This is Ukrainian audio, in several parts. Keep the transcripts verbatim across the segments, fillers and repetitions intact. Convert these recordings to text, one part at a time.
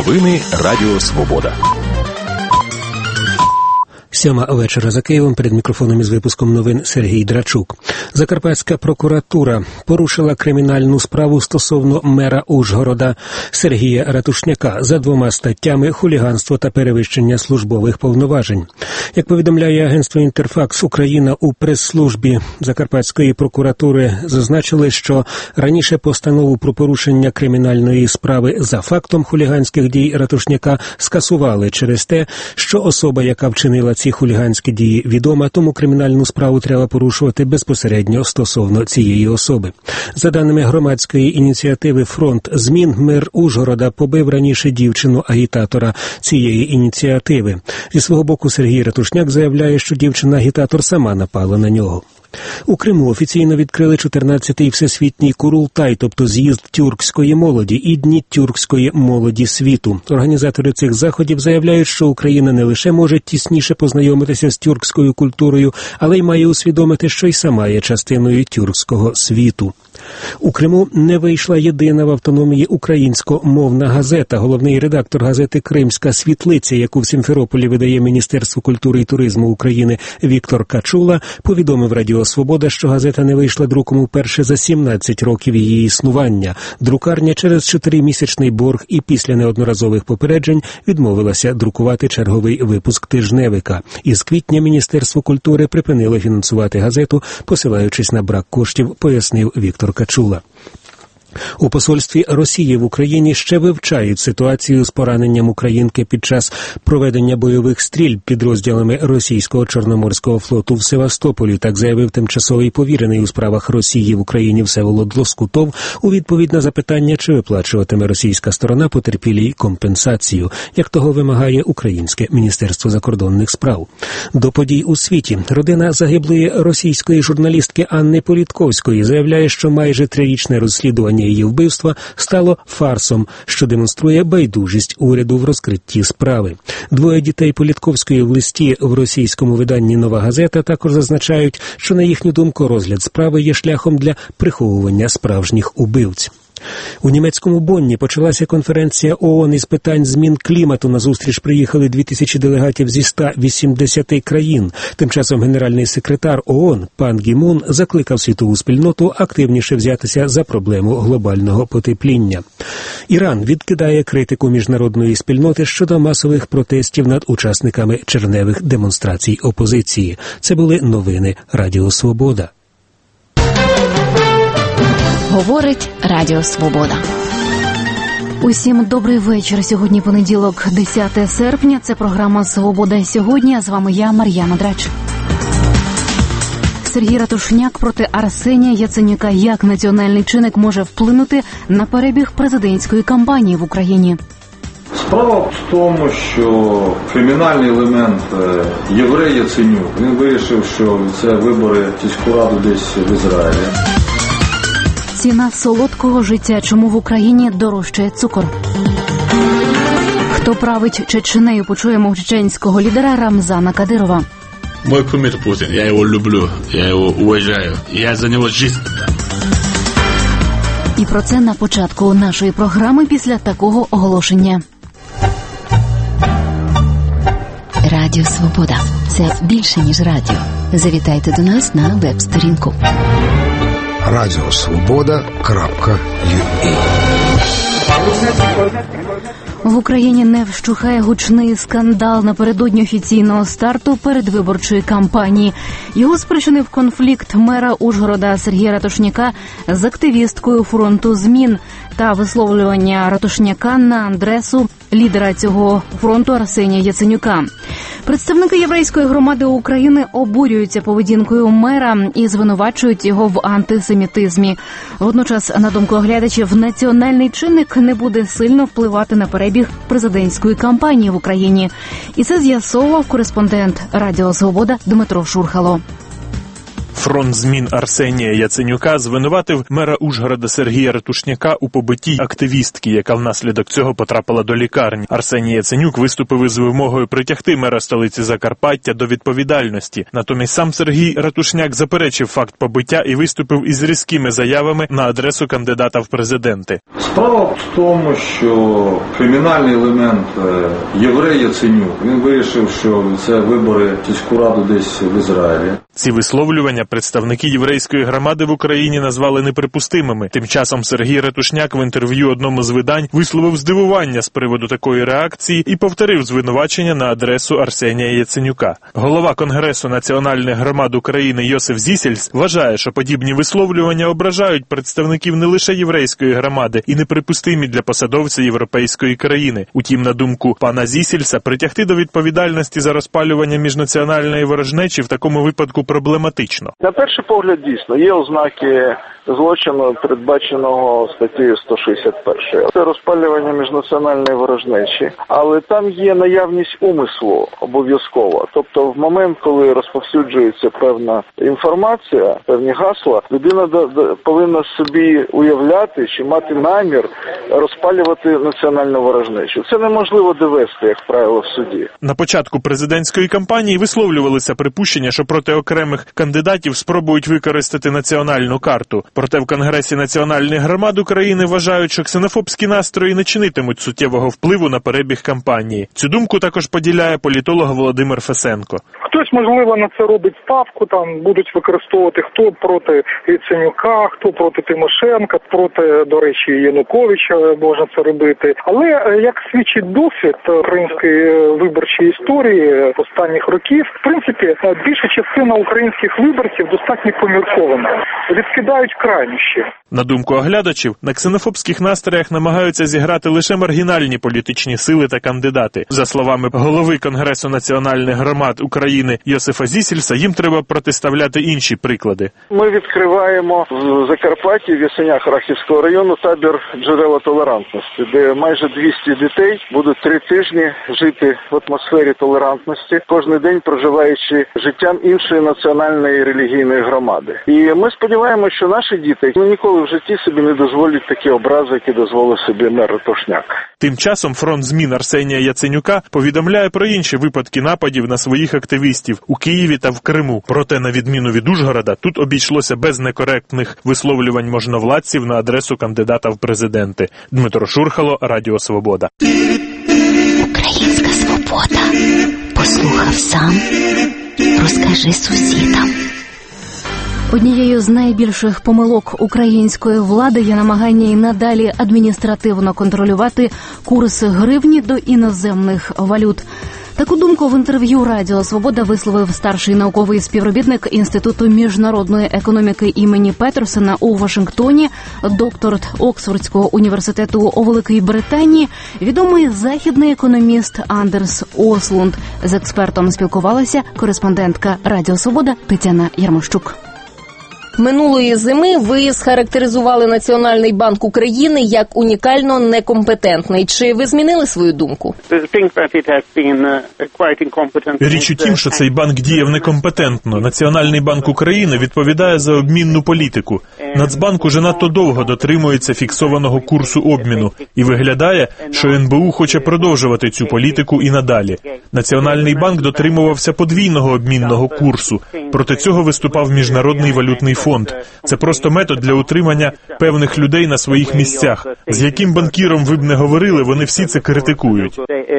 Новини Радіо Свобода. Сьома вечора за Києвом. Перед мікрофоном із випуском новин Сергій Драчук. Закарпатська прокуратура порушила кримінальну справу стосовно мера Ужгорода Сергія Ратушняка за двома статтями хуліганство та перевищення службових повноважень. Як повідомляє агентство «Інтерфакс Україна», у прес-службі Закарпатської прокуратури зазначили, що раніше постанову про порушення кримінальної справи за фактом хуліганських дій Ратушняка скасували через те, що особа, яка вчинила ці хуліганські дії, відома, тому кримінальну справу треба порушувати безпосередньо стосовно цієї особи. За даними громадської ініціативи «Фронт змін», мер Ужгорода побив раніше дівчину-агітатора цієї ініціативи. Зі свого боку Сергій Ратушняк заявляє, що дівчина-агітатор сама напала на нього. У Криму офіційно відкрили чотирнадцятий всесвітній Курултай, тобто з'їзд тюркської молоді і Дні тюркської молоді світу. Організатори цих заходів заявляють, що Україна не лише може тісніше познайомитися з тюркською культурою, але й має усвідомити, що й сама є частиною тюркського світу. У Криму не вийшла єдина в автономії українськомовна газета. Головний редактор газети «Кримська світлиця», яку в Сімферополі видає Міністерство культури і туризму України, Віктор Качула, повідомив Радіо Свобода, що газета не вийшла друком уперше за сімнадцять років її існування. Друкарня через чотиримісячний борг і після неодноразових попереджень відмовилася друкувати черговий випуск тижневика. Із квітня Міністерство культури припинило фінансувати газету, посилаючись на брак коштів, пояснив Віктор Качула. У посольстві Росії в Україні ще вивчають ситуацію з пораненням українки під час проведення бойових стрільб підрозділами російського Чорноморського флоту в Севастополі, так заявив тимчасовий повірений у справах Росії в Україні Всеволод Лоскутов у відповідь на запитання, чи виплачуватиме російська сторона потерпілій компенсацію, як того вимагає Українське Міністерство закордонних справ. До подій у світі родина загиблої російської журналістки Анни Політковської заявляє, що майже трирічне розслідування її вбивства стало фарсом, що демонструє байдужість уряду в розкритті справи. Двоє дітей Політковської в листі в російському виданні «Нова газета» також зазначають, що, на їхню думку, розгляд справи є шляхом для приховування справжніх убивць. У німецькому Бонні почалася конференція ООН із питань змін клімату. На зустріч приїхали дві тисячі делегатів зі ста вісімдесяти країн. Тим часом генеральний секретар ООН Пан Гі Мун закликав світову спільноту активніше взятися за проблему глобального потепління. Іран відкидає критику міжнародної спільноти щодо масових протестів над учасниками червневих демонстрацій опозиції. Це були новини Радіо Свобода. Говорить Радіо Свобода. Усім добрий вечір. Сьогодні понеділок, десяте серпня. Це програма «Свобода сьогодні», а з вами я, Мар'яна Драч. Сергій Ратушняк проти Арсенія Яценюка. Як національний чинник може вплинути на перебіг президентської кампанії в Україні? Справа в тому, що кримінальний елемент єврей Яценюк, він вирішив, що це вибори в сільську раду десь в Ізраїлі. Ціна солодкого життя. Чому в Україні дорожчає цукор? Хто править Чечнею? Почуємо чеченського лідера Рамзана Кадирова. Мой кумир Путин. Я його люблю, я його уважаю. Я за нього життя. І про це на початку нашої програми після такого оголошення. Радіо Свобода. Це більше, ніж радіо. Завітайте до нас на веб-сторінку. радіо свобода крапка ю а. В Україні не вщухає гучний скандал напередодні офіційного старту передвиборчої кампанії. Його спричинив конфлікт мера Ужгорода Сергія Ратушняка з активісткою фронту змін та висловлювання Ратушняка на адресу лідера цього фронту Арсенія Яценюка. Представники єврейської громади України обурюються поведінкою мера і звинувачують його в антисемітизмі. Водночас, на думку оглядачів, національний чинник не буде сильно впливати на перебіг президентської кампанії в Україні. І це з'ясовував кореспондент Радіо Свобода Дмитро Шурхало. Фронт змін Арсенія Яценюка звинуватив мера Ужгорода Сергія Ратушняка у побитті активістки, яка внаслідок цього потрапила до лікарні. Арсеній Яценюк виступив із вимогою притягти мера столиці Закарпаття до відповідальності. Натомість сам Сергій Ратушняк заперечив факт побиття і виступив із різкими заявами на адресу кандидата в президенти. Справа в тому, що кримінальний елемент єврей Яценюк, він вирішив, що це вибори в сільську раду десь в Ізраїлі. Ці висловлювання представники єврейської громади в Україні назвали неприпустимими. Тим часом Сергій Ратушняк в інтерв'ю одному з видань висловив здивування з приводу такої реакції і повторив звинувачення на адресу Арсенія Яценюка. Голова Конгресу національних громад України Йосиф Зісельс вважає, що подібні висловлювання ображають представників не лише єврейської громади і неприпустимі для посадовця європейської країни. Утім, на думку пана Зісельса, притягти до відповідальності за розпалювання міжнаціональної ворожнечі в такому випадку проблематично. На перший погляд, дійсно, є ознаки злочину, передбаченого статтею сто шістдесят один. Це розпалювання міжнаціональної ворожнечі, але там є наявність умислу обов'язково. Тобто в момент, коли розповсюджується певна інформація, певні гасла, людина повинна собі уявляти чи мати намір розпалювати національну ворожнечу. Це неможливо довести, як правило, в суді. На початку президентської кампанії висловлювалися припущення, що проти окремих кандидатів спробують використати національну карту. Проте в Конгресі національних громад України вважають, що ксенофобські настрої не чинитимуть суттєвого впливу на перебіг кампанії. Цю думку також поділяє політолог Володимир Фесенко. Хтось, можливо, на це робить ставку, там будуть використовувати хто проти Яценюка, хто проти Тимошенка, проти, до речі, Януковича можна це робити. Але, як свідчить досвід української виборчої історії останніх років, в принципі, більша частина українських виборців достатньо поміркована. Відкидають крайнощі. На думку оглядачів, на ксенофобських настроях намагаються зіграти лише маргінальні політичні сили та кандидати. За словами голови Конгресу національних громад України Йосифа Зісельса, їм треба протиставляти інші приклади. Ми відкриваємо в Закарпатті, в Ясенях Рахівського району, табір джерела толерантності, де майже двісті дітей будуть три тижні жити в атмосфері толерантності, кожен день проживаючи життям іншої національної релігійної громади. І ми сподіваємося, що наші діти ну, ніколи в житті собі не дозволять такі образи, які дозволив собі мер Ратушняк. Тим часом фронт змін Арсенія Яценюка повідомляє про інші випадки нападів на своїх активістів у Києві та в Криму. Проте, на відміну від Ужгорода, тут обійшлося без некоректних висловлювань можновладців на адресу кандидата в президенти. Дмитро Шурхало, Радіо Свобода. Українська свобода. Послухав сам, розкажи сусідам. Однією з найбільших помилок української влади є намагання й надалі адміністративно контролювати курс гривні до іноземних валют. Таку думку в інтерв'ю Радіо Свобода висловив старший науковий співробітник Інституту міжнародної економіки імені Петерсона у Вашингтоні, доктор Оксфордського університету у Великій Британії, відомий західний економіст Андерс Ослунд. З експертом спілкувалася кореспондентка Радіо Свобода Тетяна Ярмощук. Минулої зими ви схарактеризували Національний банк України як унікально некомпетентний. Чи ви змінили свою думку? Річ у тім, що цей банк діяв некомпетентно. Національний банк України відповідає за обмінну політику. Нацбанк уже надто довго дотримується фіксованого курсу обміну і виглядає, що ен бе у хоче продовжувати цю політику і надалі. Національний банк дотримувався подвійного обмінного курсу. Проти цього виступав Міжнародний валютний фонд. Це просто метод для утримання певних людей на своїх місцях. З яким банкіром ви б не говорили, вони всі це критикують.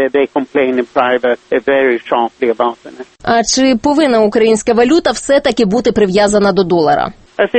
А чи повинна українська валюта все-таки бути прив'язана до долара?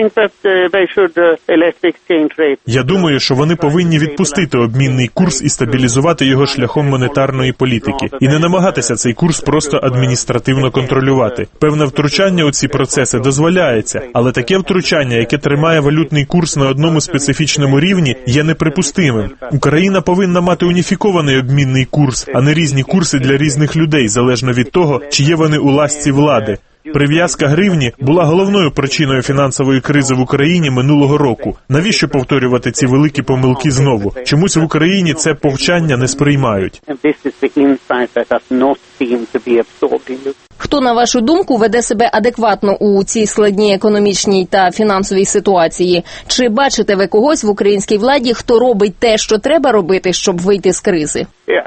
Я думаю, що вони повинні відпустити обмінний курс і стабілізувати його шляхом монетарної політики. І не намагатися цей курс просто адміністративно контролювати. Певне втручання у ці процеси дозволяється, але таке втручання, яке тримає валютний курс на одному специфічному рівні, є неприпустимим. Україна повинна мати уніфікований обмінний курс, а не різні курси для різних людей, залежно від того, чи є вони у ласці влади. Прив'язка гривні була головною причиною фінансової кризи в Україні минулого року. Навіщо повторювати ці великі помилки знову? Чомусь в Україні це повчання не сприймають. Хто, на вашу думку, веде себе адекватно у цій складній економічній та фінансовій ситуації? Чи бачите ви когось в українській владі, хто робить те, що треба робити, щоб вийти з кризи?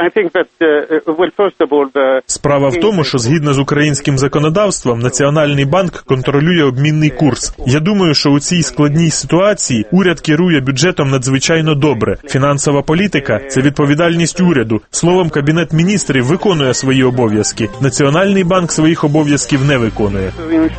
Справа в тому, що згідно з українським законодавством Національний банк контролює обмінний курс. Я думаю, що у цій складній ситуації уряд керує бюджетом надзвичайно добре. Фінансова політика – це відповідальність уряду. Словом, Кабінет міністрів виконує свої обов'язки. Національний банк своїх обов'язків не виконує.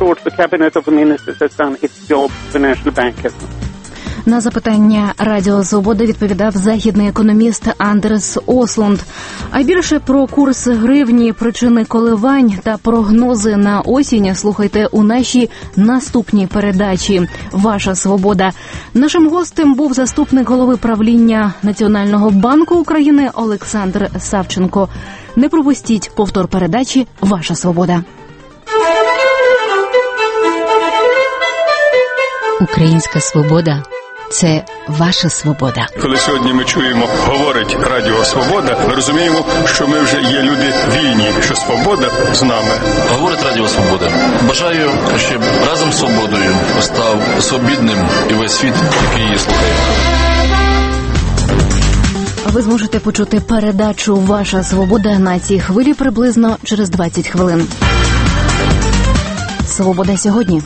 На запитання Радіо Свобода відповідав західний економіст Андерс Ослунд. А більше про курс гривні, причини коливань та прогнози на осінь слухайте у нашій наступній передачі «Ваша свобода». Нашим гостем був заступник голови правління Національного банку України Олександр Савченко. Не пропустіть повтор передачі «Ваша свобода». Українська свобода – це ваша свобода. Коли сьогодні ми чуємо, говорить Радіо Свобода, ми розуміємо, що ми вже є люди вільні, що свобода з нами. Говорить Радіо Свобода. Бажаю, щоб разом з свободою став свобідним і весь світ, який її слухає. Ви зможете почути передачу «Ваша свобода» на цій хвилі приблизно через двадцять хвилин. Свобода сьогодні.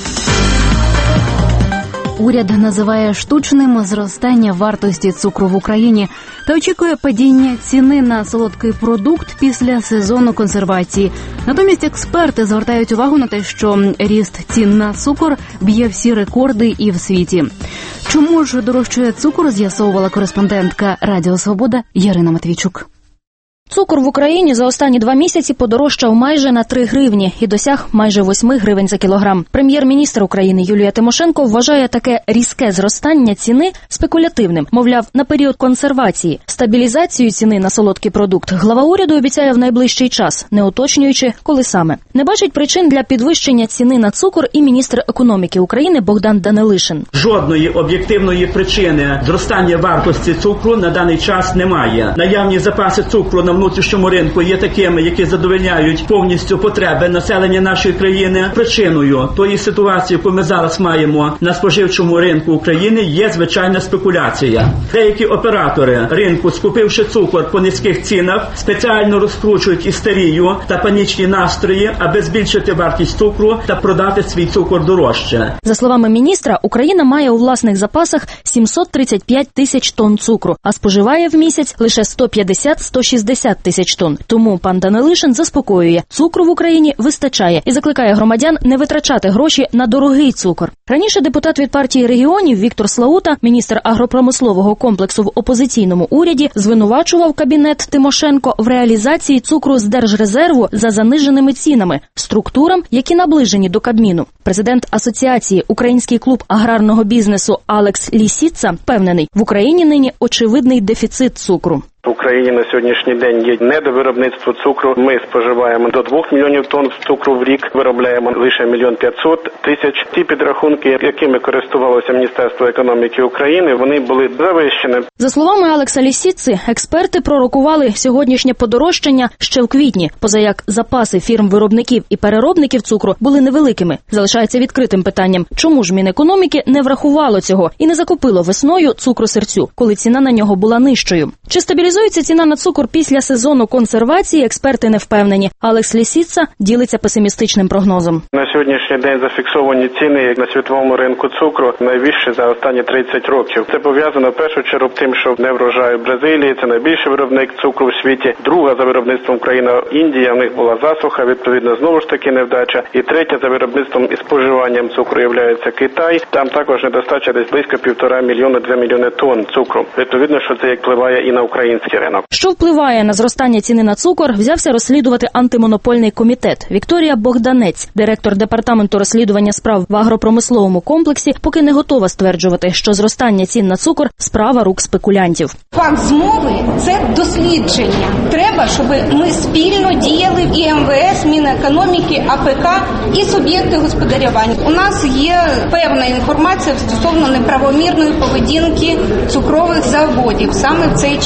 Уряд називає штучним зростання вартості цукру в Україні та очікує падіння ціни на солодкий продукт після сезону консервації. Натомість експерти звертають увагу на те, що ріст цін на цукор б'є всі рекорди і в світі. Чому ж дорожчає цукор, з'ясовувала кореспондентка Радіо Свобода Ярина Матвійчук. Цукор в Україні за останні два місяці подорожчав майже на три гривні і досяг майже восьми гривень за кілограм. Прем'єр-міністр України Юлія Тимошенко вважає таке різке зростання ціни спекулятивним. Мовляв, на період консервації. Стабілізацію ціни на солодкий продукт глава уряду обіцяє в найближчий час, не уточнюючи, коли саме. Не бачить причин для підвищення ціни на цукор і міністр економіки України Богдан Данилишин. Жодної об'єктивної причини зростання вартості цукру на даний час немає. Наявні запаси цукру на внутрішньому ринку є такими, які задовольняють повністю потреби населення нашої країни. Причиною тої ситуації, яку ми зараз маємо на споживчому ринку України, є звичайна спекуляція. Деякі оператори ринку, скупивши цукор по низьких цінах, спеціально розкручують істерію та панічні настрої, аби збільшити вартість цукру та продати свій цукор дорожче. За словами міністра, Україна має у власних запасах сімсот тридцять п'ять тисяч тонн цукру, а споживає в місяць лише сто п'ятдесят - сто шістдесят тисяч тонн. Тому пан Данилишин заспокоює, цукру в Україні вистачає і закликає громадян не витрачати гроші на дорогий цукор. Раніше депутат від партії регіонів Віктор Слаута, міністр агропромислового комплексу в опозиційному уряді, звинувачував Кабінет Тимошенко в реалізації цукру з держрезерву за заниженими цінами, структурам, які наближені до Кабміну. Президент Асоціації «Український клуб аграрного бізнесу» Алекс Лісіца впевнений, в Україні нині очевидний дефіцит цукру. В Україні на сьогоднішній день є недовиробництво цукру. Ми споживаємо до двох мільйонів тонн цукру в рік, виробляємо лише мільйон п'ятсот тисяч. Ті підрахунки, якими користувалося Міністерство економіки України, вони були завищені. За словами Алекса Лісіци, експерти пророкували сьогоднішнє подорожчання ще в квітні, поза як запаси фірм-виробників і переробників цукру були невеликими. Залишається відкритим питанням, чому ж Мінекономіки не врахувало цього і не закупило весною цукру-сирцю, коли ціна на нього була нижчою. Чи стабілізується ціна на цукор після сезону консервації, експерти не впевнені. Алекс Лісіца ділиться песимістичним прогнозом. На сьогоднішній день зафіксовані ціни на світовому ринку цукру найвищі за останні тридцять років. Це пов'язано в першу чергу тим, що не врожаю Бразилії, це найбільший виробник цукру в світі. Друга за виробництвом країна Індія, в них була засуха, відповідно знову ж таки невдача. І третя за виробництвом і споживанням цукру є Китай. Там також недостача десь близько півтора мільйона, два мільйони тонн цукру. Відповідно, що це як впливає і на український ринок. Що впливає на зростання ціни на цукор, взявся розслідувати антимонопольний комітет. Вікторія Богданець, директор департаменту розслідування справ в агропромисловому комплексі, поки не готова стверджувати, що зростання цін на цукор – справа рук спекулянтів. Факт змови – це дослідження. Треба, щоб ми спільно діяли і ем ве ес, Мінекономіки, а пе ка і суб'єкти господарювання. У нас є певна інформація стосовно неправомірної поведінки цукрових заводів саме в цей час.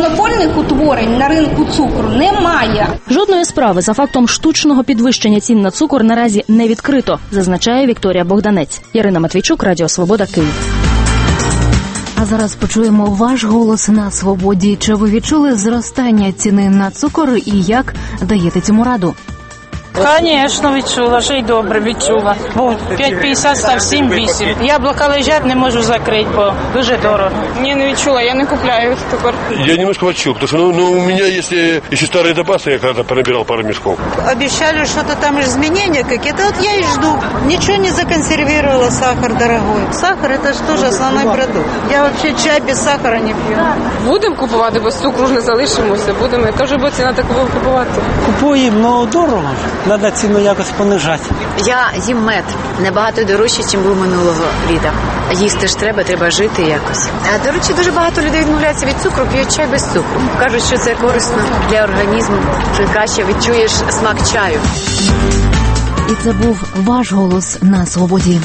монопольних утворень на ринку цукру немає. Жодної справи за фактом штучного підвищення цін на цукор наразі не відкрито, зазначає Вікторія Богданець. Ярина Матвійчук, Радіо Свобода, Київ. А зараз почуємо ваш голос на свободі. Чи ви відчули зростання ціни на цукор і як даєте цьому раду? Звісно, відчула, ще й добре відчула. Бо п'ять п'ятдесят став сім вісім. Яблука лежать, не можу закрити, бо дуже дорого. Ні, не відчула, я не купляю цукор. Я немножко відчув, тому що ну, ну, у мене є ще старі запаси, я коли понабирав пару мішків. Обіцяли, що там змінення якісь, от я і жду. Нічого не законсервувала, сахар дорогой. Сахар – це ж теж основний продукт. Я взагалі чай без сахара не п'ю. Будемо купувати, бо цукру ж не залишимося. Будемо, яка вже буде ціна такого купувати? Купуємо, але дорого. Треба ціну якось понижати. Я їм мед. Набагато дорожче, ніж був минулого літа. Їсти ж треба, треба жити якось. А, до речі, дуже багато людей відмовляються від цукру, п'ють чай без цукру. Кажуть, що це корисно для організму, що краще відчуєш смак чаю. І це був ваш голос на свободі.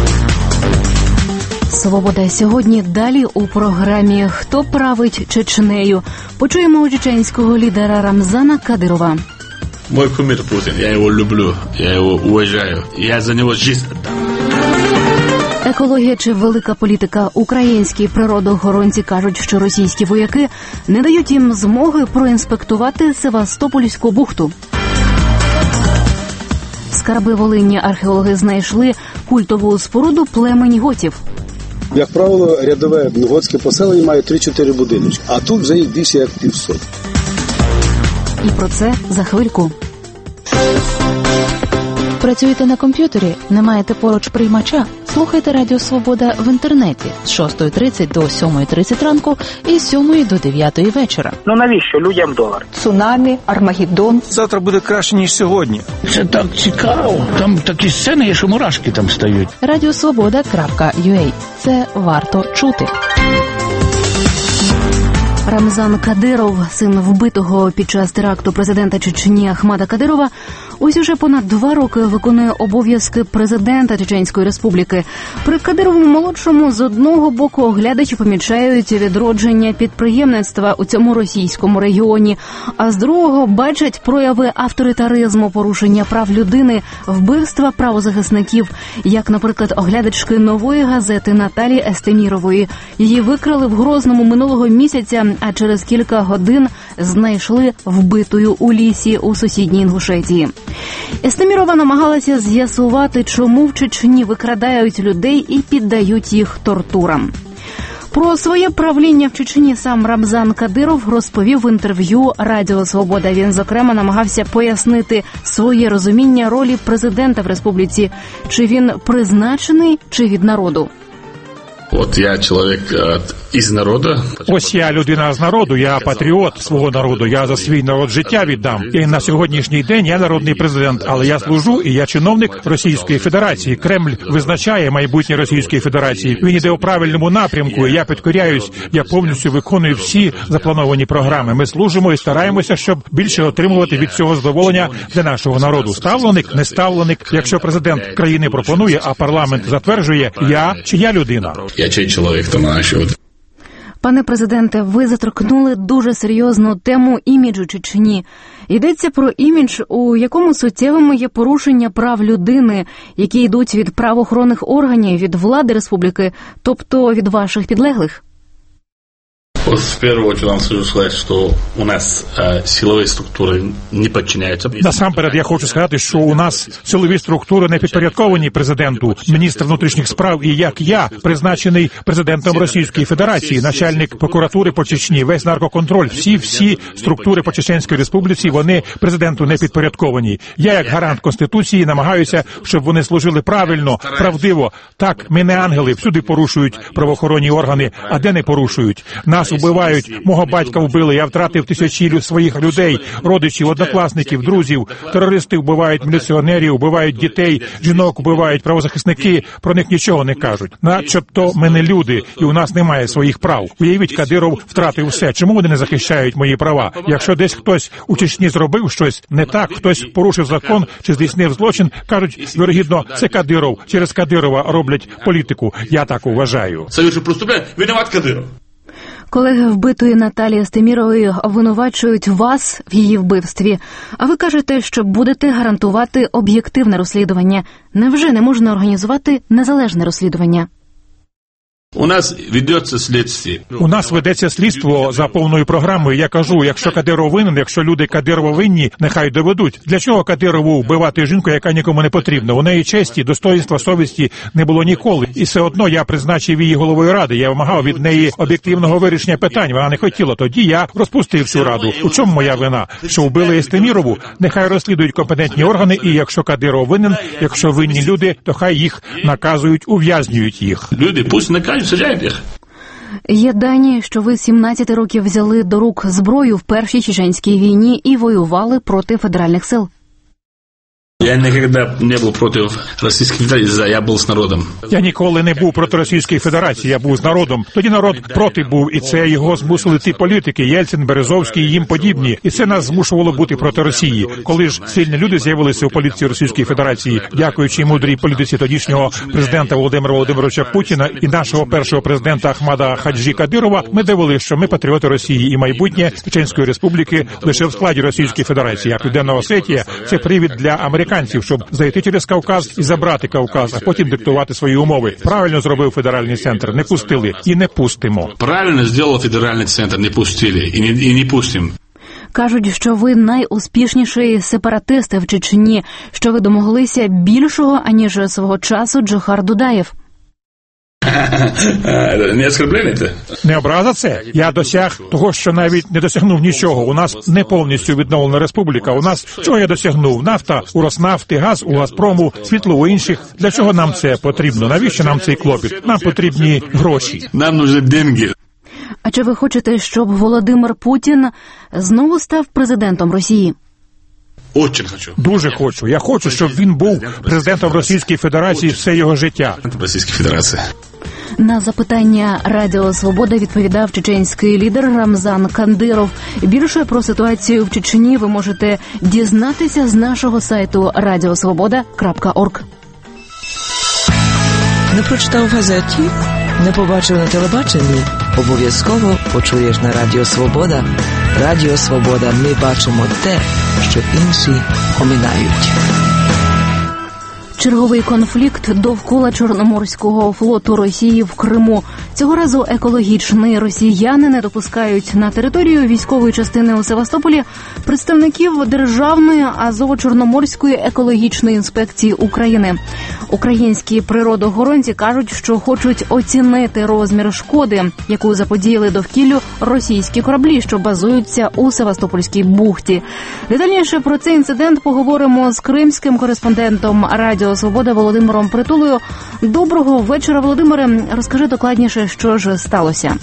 Свобода сьогодні далі у програмі «Хто править Чечнею?» Почуємо чеченського лідера Рамзана Кадирова. Мой кумир Путин, я его люблю, я его уважаю, я за него жизнь отдам. Екологія чи велика політика? Українські природоохоронці кажуть, що російські вояки не дають їм змоги проінспектувати Севастопольську бухту. Скарби Волині археологи знайшли культову споруду племені готів. Як правило, рядове готське поселення має три-чотири будиночки, а тут вже їх більше як півсотні. І про це за хвильку. Працюєте на комп'ютері? Не маєте поруч приймача? Слухайте Радіо Свобода в інтернеті з шостої тридцять до сьомої тридцять ранку і з сьомої до дев'ятої вечора. Ну навіщо людям долар? Цунамі, Армагеддон. Завтра буде краще, ніж сьогодні. Це так цікаво. Там такі сцени є, що мурашки там стають. радіо свобода крапка ю а. Це варто чути. Рамзан Кадиров, син вбитого під час теракту президента Чечні Ахмада Кадирова, ось уже понад два роки виконує обов'язки президента Чеченської Республіки. При Кадирову-молодшому з одного боку оглядачі помічають відродження підприємництва у цьому російському регіоні, а з другого бачать прояви авторитаризму, порушення прав людини, вбивства правозахисників, як, наприклад, оглядачки «Нової газети» Наталі Естемірової. Її викрали в Грозному минулого місяця, а через кілька годин знайшли вбитою у лісі у сусідній Інгушетії. Естемірова намагалася з'ясувати, чому в Чечні викрадають людей і піддають їх тортурам. Про своє правління в Чечні сам Рамзан Кадиров розповів в інтерв'ю Радіо Свобода. Він, зокрема, намагався пояснити своє розуміння ролі президента в республіці. Чи він призначений, чи від народу. От я чоловік із народу. Ось я людина з народу, я патріот свого народу, я за свій народ життя віддам. І на сьогоднішній день я народний президент, але я служу і я чиновник Російської Федерації. Кремль визначає майбутнє Російської Федерації. Він іде у правильному напрямку, і я підкоряюсь, я повністю виконую всі заплановані програми. Ми служимо і стараємося, щоб більше отримувати від цього задоволення для нашого народу. Ставленик, не ставленик. Якщо президент країни пропонує, а парламент затверджує, я чи я людина. Я чий чоловік, то наші. Пане президенте, ви заторкнули дуже серйозну тему іміджу Чечні. Йдеться про імідж, у якому суттєвими є порушення прав людини, які йдуть від правоохоронних органів, від влади республіки, тобто від ваших підлеглих. В первую очередь вам хочу сказать, что у нас э, силовые структуры не подчиняются. Насамперед я хочу сказати, що у нас силові структури не підпорядковані президенту. Міністр внутрішніх справ і як я, призначений президентом Російської Федерації, начальник прокуратури по Чечні, весь наркоконтроль, всі-всі структури по Чеченській Республіці, вони президенту не підпорядковані. Я як гарант Конституції намагаюся, щоб вони служили правильно, правдиво. Так, ми не ангели, всюди порушують правоохоронні органи, а де не порушують. Нас вбивають, мого батька вбили, я втратив тисячі своїх людей, родичів, однокласників, друзів. Терористи вбивають міліціонерів, вбивають дітей, жінок вбивають, правозахисники, про них нічого не кажуть. Начебто ми не люди, і у нас немає своїх прав. Уявіть, Кадиров втратив все. Чому вони не захищають мої права? Якщо десь хтось у Чечні зробив щось не так, хтось порушив закон чи здійснив злочин, кажуть, вірогідно, це Кадиров. Через Кадирова роблять політику. Я так вважаю. Совершив преступлення, винуват Кадиров. Колеги вбитої Наталії Стемірової обвинувачують вас в її вбивстві. А ви кажете, що будете гарантувати об'єктивне розслідування. Невже не можна організувати незалежне розслідування? У нас ведеться слідство. У нас ведеться слідство за повною програмою. Я кажу, якщо Кадиров винен, якщо люди Кадирова винні, нехай доведуть. Для чого Кадирову вбивати жінку, яка нікому не потрібна? У неї честі, достоїнства, совісті не було ніколи. І все одно я призначив її головою ради. Я вимагав від неї об'єктивного вирішення питань. Вона не хотіла. Тоді я розпустив цю раду. У чому моя вина? Що вбили Естемірову? Нехай розслідують компетентні органи, і якщо Кадиров винен, якщо винні люди, то хай їх наказують, ув'язнюють їх. Люди пусть накажуть. Є дані, що ви сімнадцять років взяли до рук зброю в першій чеченській війні і воювали проти федеральних сил. Я ніколи не був проти Російської Федерації, я був з народом. Я ніколи не був проти Російської Федерації, я був з народом. Тоді народ проти був, і це його змусили ті політики, Єльцин, Березовський і їм подібні. І це нас змушувало бути проти Росії. Коли ж сильні люди з'явилися у політиці Російської Федерації, дякуючи мудрій політиці тодішнього президента Володимира Володимировича Путіна і нашого першого президента Ахмада Хаджі Кадирова, ми довели, що ми патріоти Росії і майбутнє Чеченської Республіки лише в складі Російської Федерації. А Південна Осетія – це привід для американців, щоб зайти через Кавказ і забрати Кавказ, а потім диктувати свої умови. Правильно зробив федеральний центр. Не пустили і не пустимо. Правильно зробив федеральний центр. Не пустили і не, і не пустимо. Кажуть, що ви найуспішніший сепаратист в Чечні, що ви домоглися більшого, аніж свого часу Джохар Дудаєв. Не оскорблення це? Не образа це? Я досяг того, що навіть не досягнув нічого. У нас не повністю відновлена республіка. У нас, чого я досягнув? Нафта у Роснафти, газ у Газпрому, світло у інших. Для чого нам це потрібно? Навіщо нам цей клопіт? Нам потрібні гроші. Нам нужні деньги. А чи ви хочете, щоб Володимир Путін знову став президентом Росії? Очень хочу. Дуже хочу. Я хочу, щоб він був президентом Російської Федерації все його життя. Російської Федерації. На запитання Радіо Свобода відповідав чеченський лідер Рамзан Кандиров. Більше про ситуацію в Чечні ви можете дізнатися з нашого сайту радіосвобода крапка орг. Не прочитав в газеті? Не побачив на телебаченні? Обов'язково почуєш на Радіо Свобода. Радіо Свобода. Ми бачимо те, що інші оминають. Черговий конфлікт довкола Чорноморського флоту Росії в Криму. Цього разу екологічні росіяни не допускають на територію військової частини у Севастополі представників Державної Азово-Чорноморської екологічної інспекції України. Українські природоохоронці кажуть, що хочуть оцінити розмір шкоди, яку заподіяли довкіллю російські кораблі, що базуються у Севастопольській бухті. Детальніше про цей інцидент поговоримо з кримським кореспондентом Радіо Свобода Володимиром Притулою. Доброго вечора, Володимире. Розкажи докладніше, що ж сталося.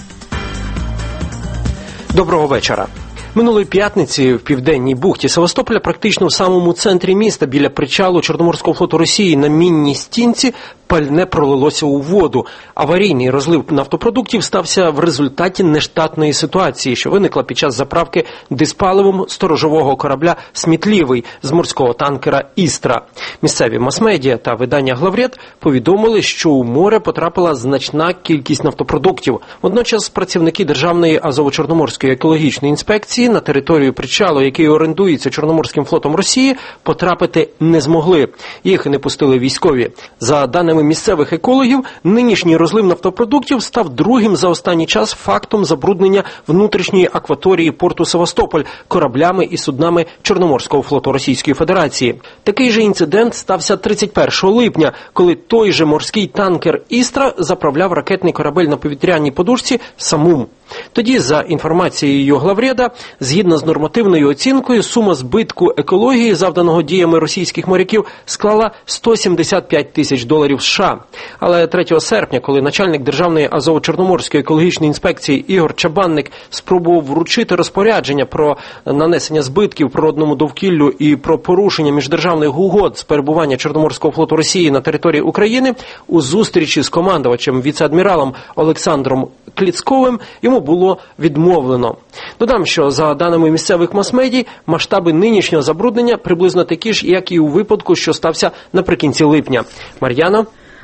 Доброго вечора. Минулої п'ятниці в південній бухті Севастополя, практично в самому центрі міста, біля причалу Чорноморського флоту Росії на мінній стінці, пальне пролилося у воду. Аварійний розлив нафтопродуктів стався в результаті нештатної ситуації, що виникла під час заправки диспаливом сторожового корабля «Смітлівий» з морського танкера «Істра». Місцеві мас-медіа та видання «Главред» повідомили, що у море потрапила значна кількість нафтопродуктів. Водночас працівники Державної Азово-Чорноморської екологічної інспекції на територію причалу, який орендується Чорноморським флотом Росії, потрапити не змогли. Їх не пустили військові. За даними місцевих екологів, нинішній розлив нафтопродуктів став другим за останній час фактом забруднення внутрішньої акваторії порту Севастополь кораблями і суднами Чорноморського флоту Російської Федерації. Такий же інцидент стався тридцять першого липня, коли той же морський танкер «Істра» заправляв ракетний корабель на повітряній подушці «Самум». Тоді, за інформацією Главреда, згідно з нормативною оцінкою, сума збитку екології, завданого діями російських моряків, склала сто сімдесят п'ять тисяч доларів США. Але третього серпня, коли начальник Державної Азово-Чорноморської екологічної інспекції Ігор Чабанник спробував вручити розпорядження про нанесення збитків природному довкіллю і про порушення міждержавних угод з перебування Чорноморського флоту Росії на території України, у зустрічі з командувачем віце-адміралом Олександром Кліцковим йому було відмовлено. Додам, що за даними місцевих мас-медій, масштаби нинішнього забруднення приблизно такі ж, як і у випадку, що стався наприкінці липня. Мар'яна?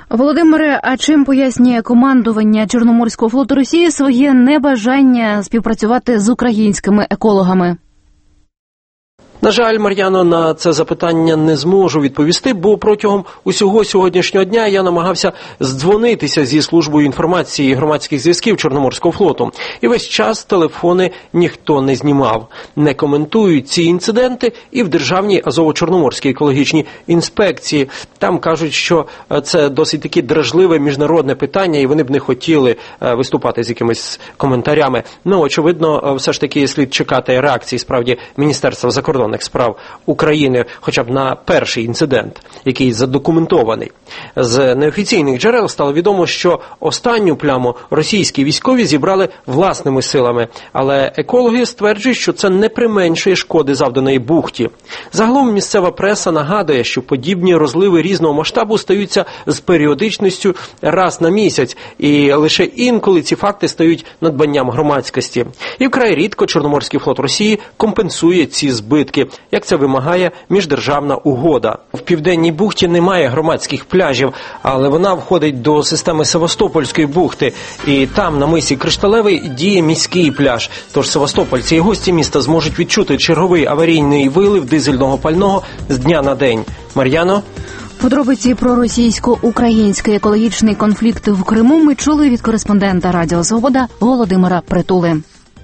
Володимире, а чим пояснює командування Чорноморського флоту Росії своє небажання співпрацювати з українськими екологами? На жаль, Мар'яно, на це запитання не зможу відповісти, бо протягом усього сьогоднішнього дня я намагався здзвонитися зі службою інформації і громадських зв'язків Чорноморського флоту. І весь час телефони ніхто не знімав. Не коментують ці інциденти і в Державній Азово-Чорноморській екологічній інспекції. Там кажуть, що це досить таки дражливе міжнародне питання, і вони б не хотіли виступати з якимись коментарями. Ну, очевидно, все ж таки слід чекати реакції, справді, Міністерства закордонних справ України хоча б на перший інцидент, який задокументований. З неофіційних джерел стало відомо, що останню пляму російські військові зібрали власними силами, але екологи стверджують, що це не применшує шкоди, завданої бухті. Загалом місцева преса нагадує, що подібні розливи різного масштабу стаються з періодичністю раз на місяць, і лише інколи ці факти стають надбанням громадськості. І вкрай рідко Чорноморський флот Росії компенсує ці збитки, як це вимагає міждержавна угода. В Південній бухті немає громадських пляжів, але вона входить до системи Севастопольської бухти, і там, на мисі Кришталевий, діє міський пляж. Тож севастопольці і гості міста зможуть відчути черговий аварійний вилив дизельного пального з дня на день. Мар'яно? Подробиці про російсько-український екологічний конфлікт в Криму ми чули від кореспондента Радіо Свобода Володимира Притули.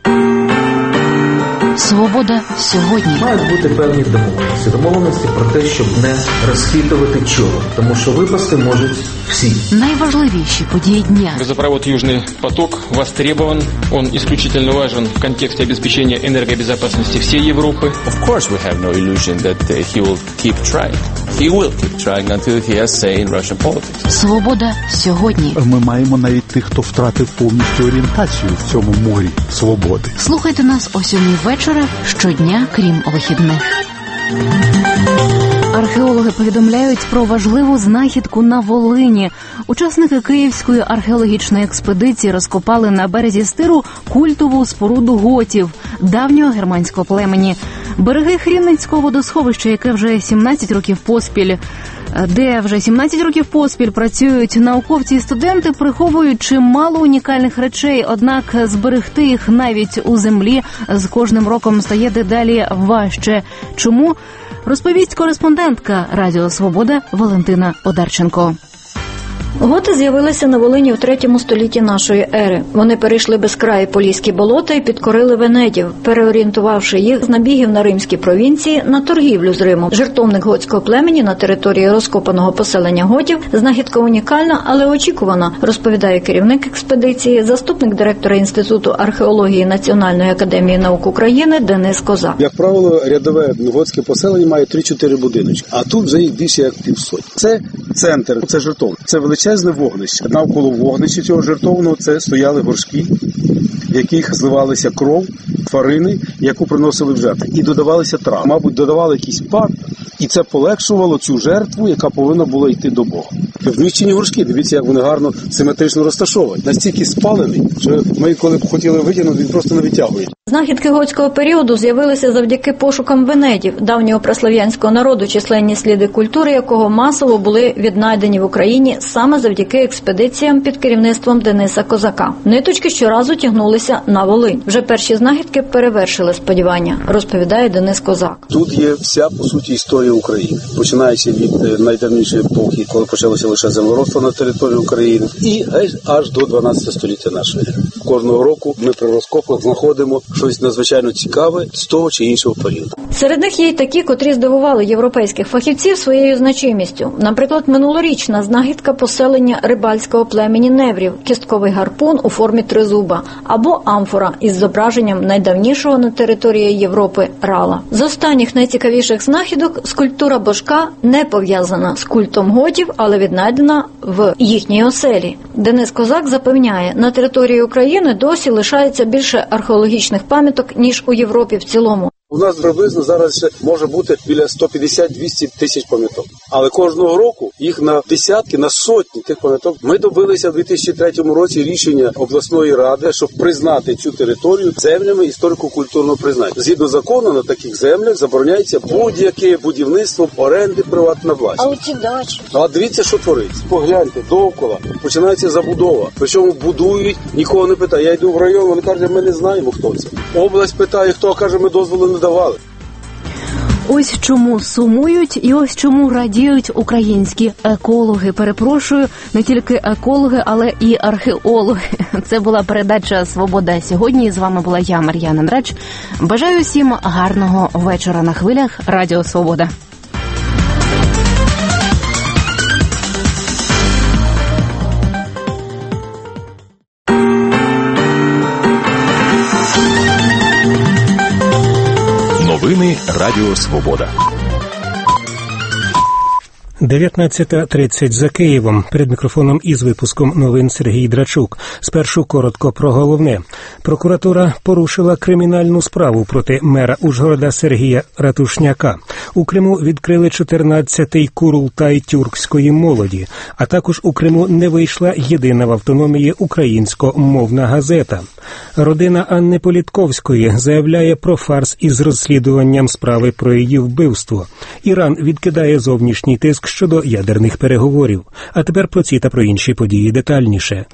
Свобода сьогодні. Мають бути певні домовленості. Домовленості про те, щоб не розхитувати човен, тому що випасти можуть всі. Найважливіші події дня. Газопровод «Южный поток» востребован. Он исключительно важен в контексте обеспечения энергобезопасности всей Европы. Of course we have no illusion that uh, he will keep trying. He will keep trying until he has say in Russian politics. Свобода сьогодні. Ми маємо навіть тих, хто втратив повністю орієнтацію в цьому морі свободи. Слухайте нас о сьомій вечора щодня, крім вихідних. Археологи повідомляють про важливу знахідку на Волині. Учасники Київської археологічної експедиції розкопали на березі Стиру культову споруду готів, давнього германського племені. Береги Хрінницького водосховища, яке вже сімнадцять років поспіль, де вже сімнадцять років поспіль працюють науковці і студенти, приховують чимало унікальних речей, однак зберегти їх навіть у землі з кожним роком стає дедалі важче. Чому? Розповість кореспондентка Радіо Свобода Валентина Одарченко. Готи з'явилися на Волині в третьому столітті нашої ери. Вони перейшли безкраї поліські болота і підкорили венедів, переорієнтувавши їх з набігів на римські провінції на торгівлю з Римом. Жертовник готського племені на території розкопаного поселення готів – знахідка унікальна, але очікувана, розповідає керівник експедиції, заступник директора Інституту археології Національної академії наук України Денис Козак. Як правило, рядове готське поселення має три-чотири будиночки, а тут вже їх більше як півсотні. Це центр, це жертовник, це величезний величезне вогнище. Навколо вогнища цього жертовного це стояли горшки, в яких зливалися кров, тварини, яку приносили в жертву. І додавалися трави. Мабуть, додавали якийсь пар, і це полегшувало цю жертву, яка повинна була йти до Бога. Вміщені горшки, дивіться, як вони гарно симетрично розташовані. Настільки спалений, що ми, коли б хотіли витягнути, він просто не витягує. Знахідки готського періоду з'явилися завдяки пошукам венедів, давнього праслав'янського народу, численні сліди культури якого масово були віднайдені в Україні саме завдяки експедиціям під керівництвом Дениса Козака. Ниточки щоразу тягнулися на Волинь. Вже перші знахідки перевершили сподівання, розповідає Денис Козак. Тут є вся, по суті, історія України, починаючи від найдавнішої епохи, коли почалося лише землеробство на території України, і аж до дванадцятого століття нашої ери. Кожного року ми при розкопах знаходимо щось надзвичайно цікаве з того чи іншого періоду. Серед них є й такі, котрі здивували європейських фахівців своєю значимістю. Наприклад, минулорічна знахідка поселення рибальського племені неврів, кістковий гарпун у формі тризуба, або амфора із зображенням найдавнішого на території Європи рала. З останніх найцікавіших знахідок скульптура божка не пов'язана з культом готів, але віднайдена в їхній оселі. Денис Козак запевняє, на території України досі лишається більше археологічних пам'яток, ніж у Європі в цілому. У нас приблизно зараз ще може бути біля сто п'ятдесят - двісті тисяч пам'яток. Але кожного року їх на десятки, на сотні тих пам'яток. Ми добилися в дві тисячі третьому році рішення обласної ради, щоб признати цю територію землями історико-культурного признання. Згідно закону, на таких землях забороняється будь-яке будівництво, оренди, приватна власність. А оці дачі? А дивіться, що твориться. Погляньте, довкола починається забудова. Причому будують, нікого не питає. Я йду в район, вони кажуть, ми не знаємо, хто це. Область питає, хто, каже, ми дозволу не давали. Ось чому сумують і ось чому радіють українські екологи. Перепрошую, не тільки екологи, але і археологи. Це була передача «Свобода сьогодні». З вами була я, Мар'яна Драч. Бажаю всім гарного вечора на хвилях Радіо Свобода. Новини Радіо Свобода. дев'ятнадцята тридцять за Києвом. Перед мікрофоном із випуском новин Сергій Драчук. Спершу коротко про головне. Прокуратура порушила кримінальну справу проти мера Ужгорода Сергія Ратушняка. У Криму відкрили чотирнадцятий курултай тюркської молоді. А також у Криму не вийшла єдина в автономії українськомовна газета. Родина Анни Політковської заявляє про фарс із розслідуванням справи про її вбивство. Іран відкидає зовнішній тиск щодо ядерних переговорів. А тепер про ці та про інші події детальніше.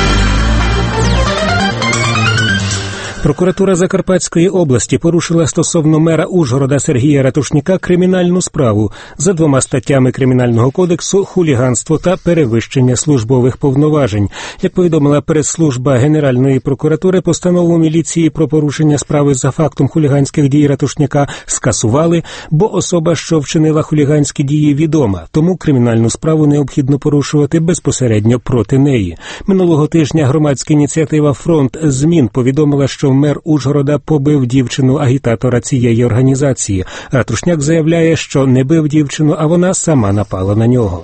Прокуратура Закарпатської області порушила стосовно мера Ужгорода Сергія Ратушняка кримінальну справу за двома статтями Кримінального кодексу «Хуліганство» та «Перевищення службових повноважень». Як повідомила прес-служба Генеральної прокуратури, постанову міліції про порушення справи за фактом хуліганських дій Ратушняка скасували, бо особа, що вчинила хуліганські дії, відома, тому кримінальну справу необхідно порушувати безпосередньо проти неї. Минулого тижня громадська ініціатива «Фронт змін» повідомила, що мер Ужгорода побив дівчину-агітатора цієї організації. Ратушняк заявляє, що не бив дівчину, а вона сама напала на нього.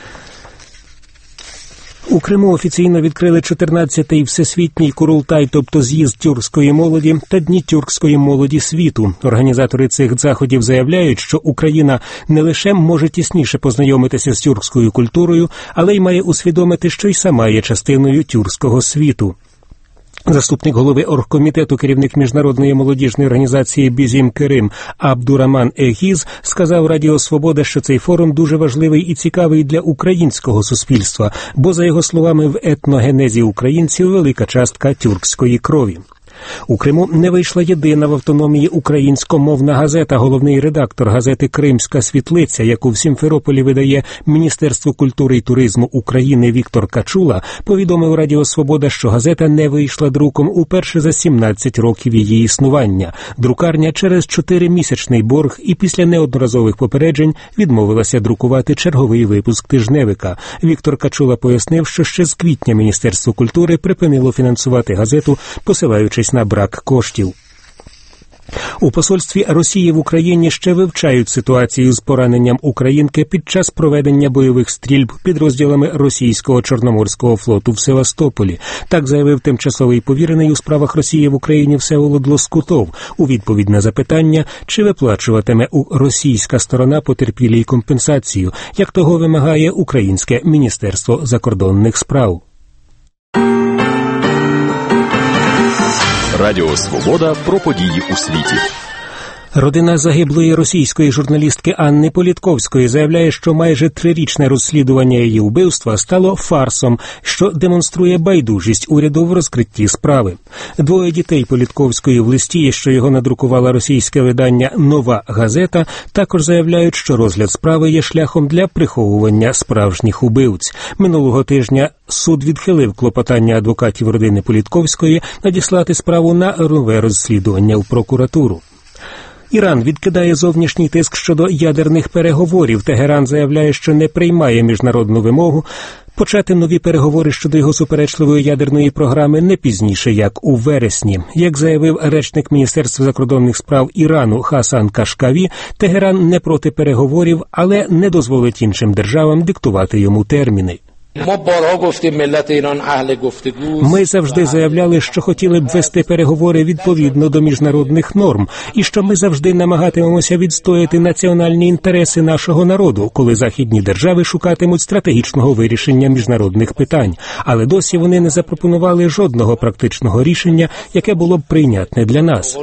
У Криму офіційно відкрили чотирнадцятий всесвітній курултай, тобто з'їзд тюркської молоді та Дні тюркської молоді світу. Організатори цих заходів заявляють, що Україна не лише може тісніше познайомитися з тюркською культурою, але й має усвідомити, що й сама є частиною тюркського світу. Заступник голови оргкомітету, керівник міжнародної молодіжної організації «Бізім Керим» Абдураман Егіз сказав Радіо Свобода, що цей форум дуже важливий і цікавий для українського суспільства, бо, за його словами, в етногенезі українців велика частка тюркської крові. У Криму не вийшла єдина в автономії українськомовна газета. Головний редактор газети «Кримська світлиця», яку в Сімферополі видає Міністерство культури і туризму України Віктор Качула, повідомив Радіо Свобода, що газета не вийшла друком уперше за сімнадцять років її існування. Друкарня через чотиримісячний борг і після неодноразових попереджень відмовилася друкувати черговий випуск тижневика. Віктор Качула пояснив, що ще з квітня Міністерство культури припинило фінансувати газету, посилаючись на брак коштів. У посольстві Росії в Україні ще вивчають ситуацію з пораненням українки під час проведення бойових стрільб підрозділами російського Чорноморського флоту в Севастополі. Так заявив тимчасовий повірений у справах Росії в Україні Всеволод Лоскутов у відповідь на запитання, чи виплачуватиме у російська сторона потерпілій компенсацію, як того вимагає Українське Міністерство закордонних справ. Радіо Свобода про події у світі. Родина загиблої російської журналістки Анни Політковської заявляє, що майже трирічне розслідування її вбивства стало фарсом, що демонструє байдужість уряду в розкритті справи. Двоє дітей Політковської в листі, що його надрукувала російське видання «Нова газета», також заявляють, що розгляд справи є шляхом для приховування справжніх убивць. Минулого тижня суд відхилив клопотання адвокатів родини Політковської надіслати справу на нове розслідування в прокуратуру. Іран відкидає зовнішній тиск щодо ядерних переговорів. Тегеран заявляє, що не приймає міжнародну вимогу почати нові переговори щодо його суперечливої ядерної програми не пізніше, як у вересні. Як заявив речник Міністерства закордонних справ Ірану Хасан Кашкаві, Тегеран не проти переговорів, але не дозволить іншим державам диктувати йому терміни. Ми завжди заявляли, що хотіли б вести переговори відповідно до міжнародних норм, і що ми завжди намагатимемося відстояти національні інтереси нашого народу, коли західні держави шукатимуть стратегічного вирішення міжнародних питань. Але досі вони не запропонували жодного практичного рішення, яке було б прийнятне для нас.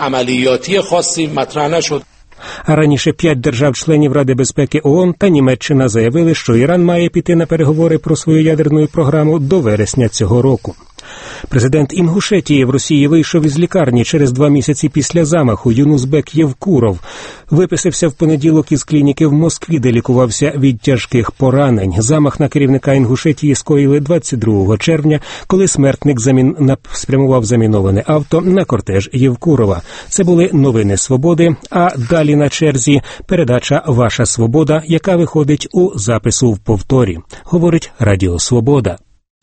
А раніше п'ять держав-членів Ради безпеки ООН та Німеччина заявили, що Іран має піти на переговори про свою ядерну програму до вересня цього року. Президент Інгушетії в Росії вийшов із лікарні через два місяці після замаху. Юнусбек Євкуров виписався в понеділок із клініки в Москві, де лікувався від тяжких поранень. Замах на керівника Інгушетії скоїли двадцять другого червня, коли смертник замін... спрямував заміноване авто на кортеж Євкурова. Це були новини «Свободи», а далі на черзі передача «Ваша свобода», яка виходить у запису в повторі. Говорить Радіо Свобода.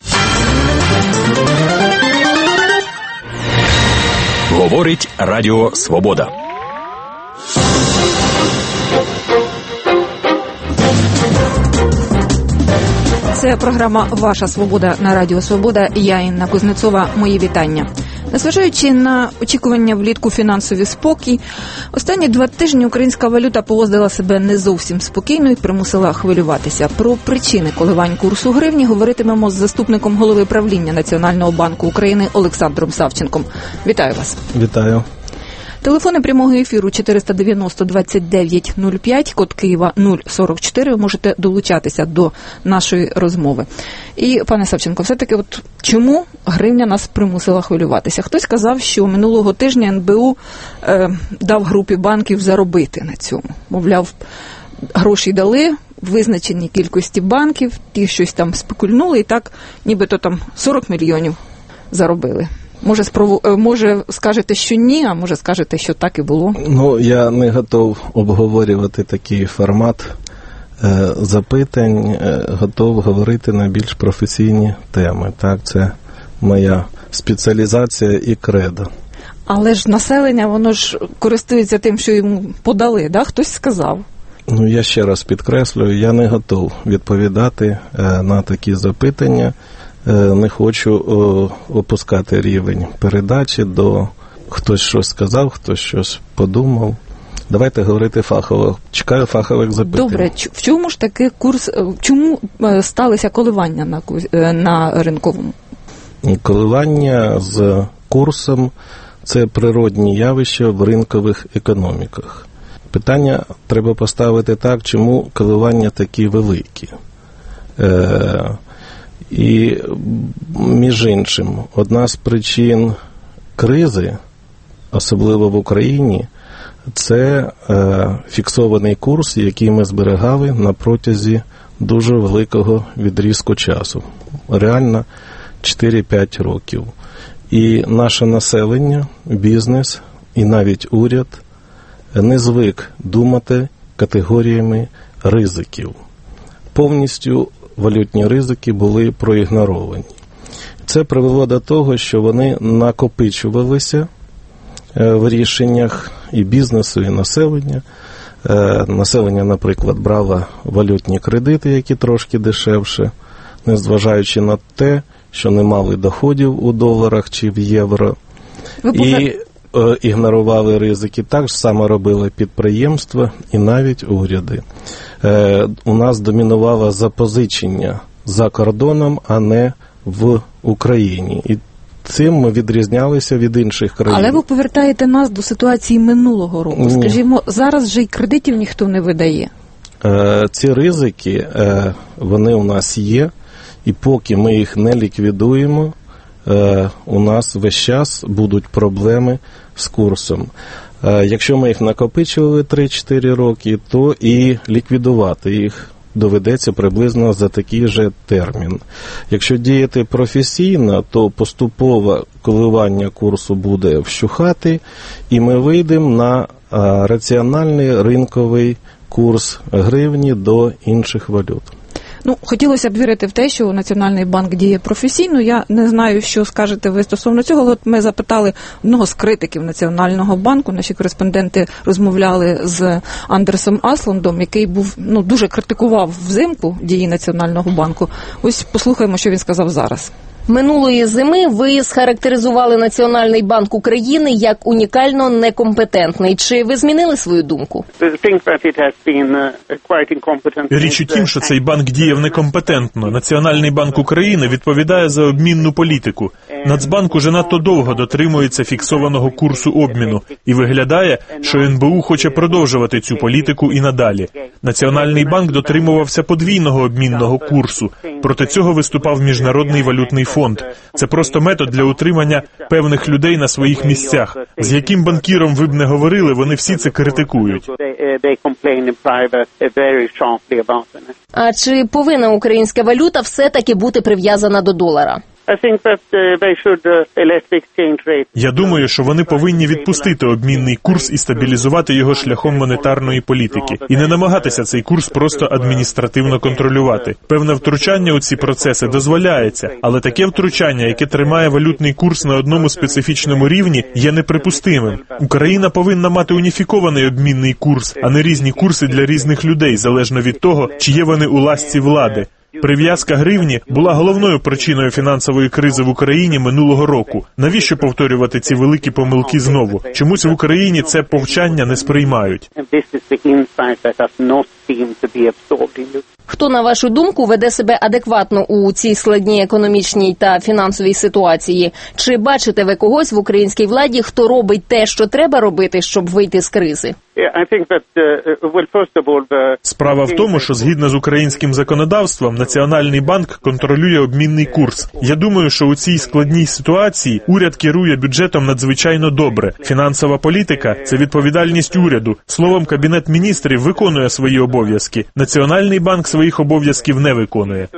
Говорить Радіо Свобода. Це програма «Ваша свобода» на Радіо Свобода. Я, Інна Кузнецова. Мої вітання. Незважаючи на очікування влітку фінансовий спокій, останні два тижні українська валюта поводила себе не зовсім спокійно і примусила хвилюватися. Про причини коливань курсу гривні говоритимемо з заступником голови правління Національного банку України Олександром Савченком. Вітаю вас. Вітаю. Телефони прямого ефіру чотириста дев'яносто двадцять дев'ять нуль п'ять, код Києва нуль сорок чотири. Ви можете долучатися до нашої розмови. І, пане Савченко, все-таки от чому гривня нас примусила хвилюватися? Хтось сказав, що минулого тижня ен бе у е, дав групі банків заробити на цьому. Мовляв, гроші дали визначеній кількості банків, ті щось там спекульнули і так нібито там сорок мільйонів заробили. Може, спрову... може, скажете, що ні, а може, скажете, що так і було? Ну, я не готов обговорювати такий формат е, запитань, е, готов говорити на більш професійні теми. Так, це моя спеціалізація і кредо. Але ж населення, воно ж користується тим, що йому подали, да? Хтось сказав. Ну, я ще раз підкреслюю, я не готов відповідати е, на такі запитання. Не хочу опускати рівень передачі до хтось щось сказав, хтось щось подумав. Давайте говорити фахово. Чекаю фахових запитань. Добре, в чому ж таки курс, чому сталися коливання на, на ринковому? Коливання з курсом – це природні явища в ринкових економіках. Питання треба поставити так, чому коливання такі великі. Е- І, між іншим, одна з причин кризи, особливо в Україні, це е, фіксований курс, який ми зберігали на протязі дуже великого відрізку часу. Реально чотири-п'ять років. І наше населення, бізнес і навіть уряд не звик думати категоріями ризиків. Повністю валютні ризики були проігноровані. Це привело до того, що вони накопичувалися в рішеннях і бізнесу, і населення. Населення, наприклад, брало валютні кредити, які трошки дешевше, незважаючи на те, що не мали доходів у доларах чи в євро. Ви і е, ігнорували ризики. Так ж само робили підприємства і навіть уряди. Е, у нас домінувало запозичення за кордоном, а не в Україні. І цим ми відрізнялися від інших країн. Але ви повертаєте нас до ситуації минулого року. Ні. Скажімо, зараз же й кредитів ніхто не видає. Е, ці ризики, е, вони у нас є. І поки ми їх не ліквідуємо, е, у нас весь час будуть проблеми з курсом. Е, якщо ми їх накопичували три-чотири роки, то і ліквідувати їх доведеться приблизно за такий же термін. Якщо діяти професійно, то поступове коливання курсу буде вщухати, і ми вийдемо на а, раціональний ринковий курс гривні до інших валют. Ну, хотілося б вірити в те, що Національний банк діє професійно. Я не знаю, що скажете ви стосовно цього. От ми запитали одного з критиків Національного банку. Наші кореспонденти розмовляли з Андерсом Аслундом, який був, ну, дуже критикував взимку дії Національного банку. Ось послухаємо, що він сказав зараз. Минулої зими ви схарактеризували Національний банк України як унікально некомпетентний. Чи ви змінили свою думку? Річ у тім, що цей банк діяв некомпетентно. Національний банк України відповідає за обмінну політику. Нацбанк уже надто довго дотримується фіксованого курсу обміну. І виглядає, що ен бе у хоче продовжувати цю політику і надалі. Національний банк дотримувався подвійного обмінного курсу. Проти цього виступав Міжнародний валютний фонд. Фонд. Це просто метод для утримання певних людей на своїх місцях. З яким банкіром ви б не говорили, вони всі це критикують. А чи повинна українська валюта все-таки бути прив'язана до долара? Я думаю, що вони повинні відпустити обмінний курс і стабілізувати його шляхом монетарної політики. І не намагатися цей курс просто адміністративно контролювати. Певне втручання у ці процеси дозволяється, але таке втручання, яке тримає валютний курс на одному специфічному рівні, є неприпустимим. Україна повинна мати уніфікований обмінний курс, а не різні курси для різних людей, залежно від того, чи є вони у ласці влади. Прив'язка гривні була головною причиною фінансової кризи в Україні минулого року. Навіщо повторювати ці великі помилки знову? Чомусь в Україні це повчання не сприймають. Хто, на вашу думку, веде себе адекватно у цій складній економічній та фінансовій ситуації? Чи бачите ви когось в українській владі, хто робить те, що треба робити, щоб вийти з кризи? Справа в тому, що згідно з українським законодавством Національний банк контролює обмінний курс. Я думаю, що у цій складній ситуації уряд керує бюджетом надзвичайно добре. Фінансова політика – це відповідальність уряду. Словом, Кабінет міністрів виконує свої обов'язки. Національний банк своїх обов'язків не виконує.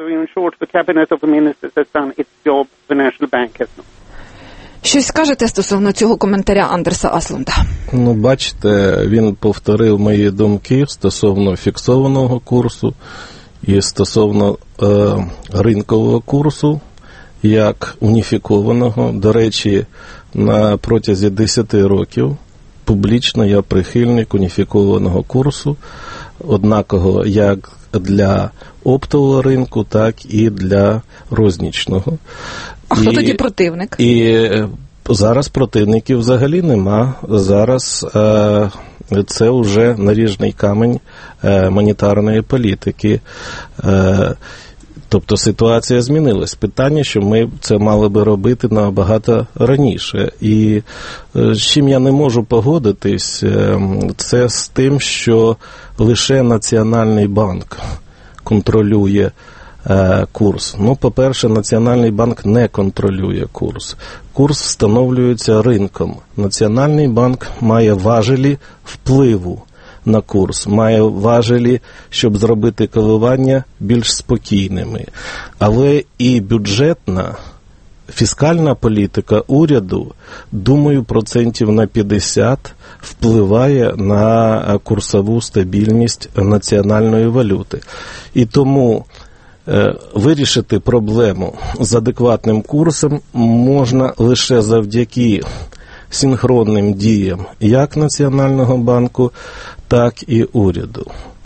Щось скажете стосовно цього коментаря Андерса Аслунда? Ну, бачите, він повторив мої думки стосовно фіксованого курсу і стосовно е, ринкового курсу, як уніфікованого. До речі, на протязі десяти років публічно я прихильник уніфікованого курсу, однаково як для оптового ринку, так і для рознічного. А хто і, тоді противник? І зараз противників взагалі нема. Зараз е, це вже наріжний камінь е, монетарної політики. Е, тобто ситуація змінилась. Питання, що ми це мали би робити набагато раніше. І е, з чим я не можу погодитись, е, це з тим, що лише Національний банк контролює курс. Ну, по-перше, Національний банк не контролює курс. Курс встановлюється ринком. Національний банк має важелі впливу на курс, має важелі, щоб зробити коливання більш спокійними. Але і бюджетна, фіскальна політика уряду, думаю, процентів на п'ятдесят впливає на курсову стабільність національної валюти. І тому вирішити проблему з адекватним курсом можна лише завдяки синхронним діям як Національного банку, так і уряду.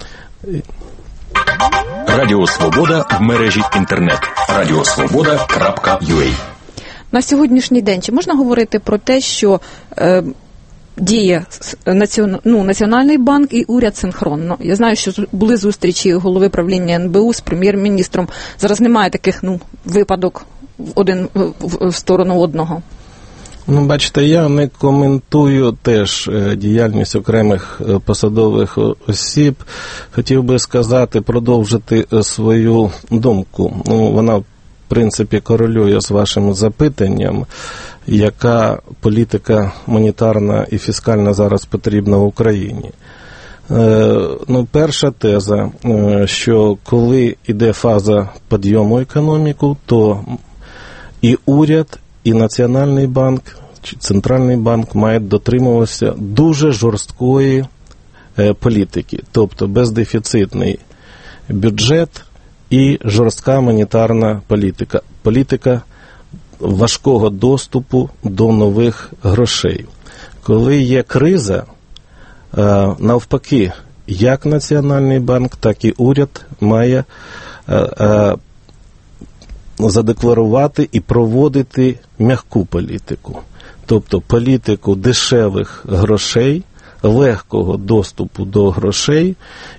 Радіо Свобода в мережі інтернет. радіосвобода крапка ю а. На сьогоднішній день чи можна говорити про те, що е, діє націон... ну, Національний банк і уряд синхронно? Я знаю, що були зустрічі голови правління ен бе у з прем'єр-міністром. Зараз немає таких ну, випадок один в сторону одного. Ну, бачите, я не коментую теж діяльність окремих посадових осіб. Хотів би сказати, продовжити свою думку. Ну, вона, в принципі, корелює з вашим запитанням, яка політика монетарна і фіскальна зараз потрібна в Україні. Ну, перша теза, що коли йде фаза підйому економіку, то і уряд, і Національний банк, чи Центральний банк мають дотримуватися дуже жорсткої політики, тобто бездефіцитний бюджет і жорстка монетарна політика. Політика важкого доступу до нових грошей. Коли є криза, навпаки, як Національний банк, так і уряд має задекларувати і проводити м'яку політику. Тобто політику дешевих грошей, легкого доступу до грошей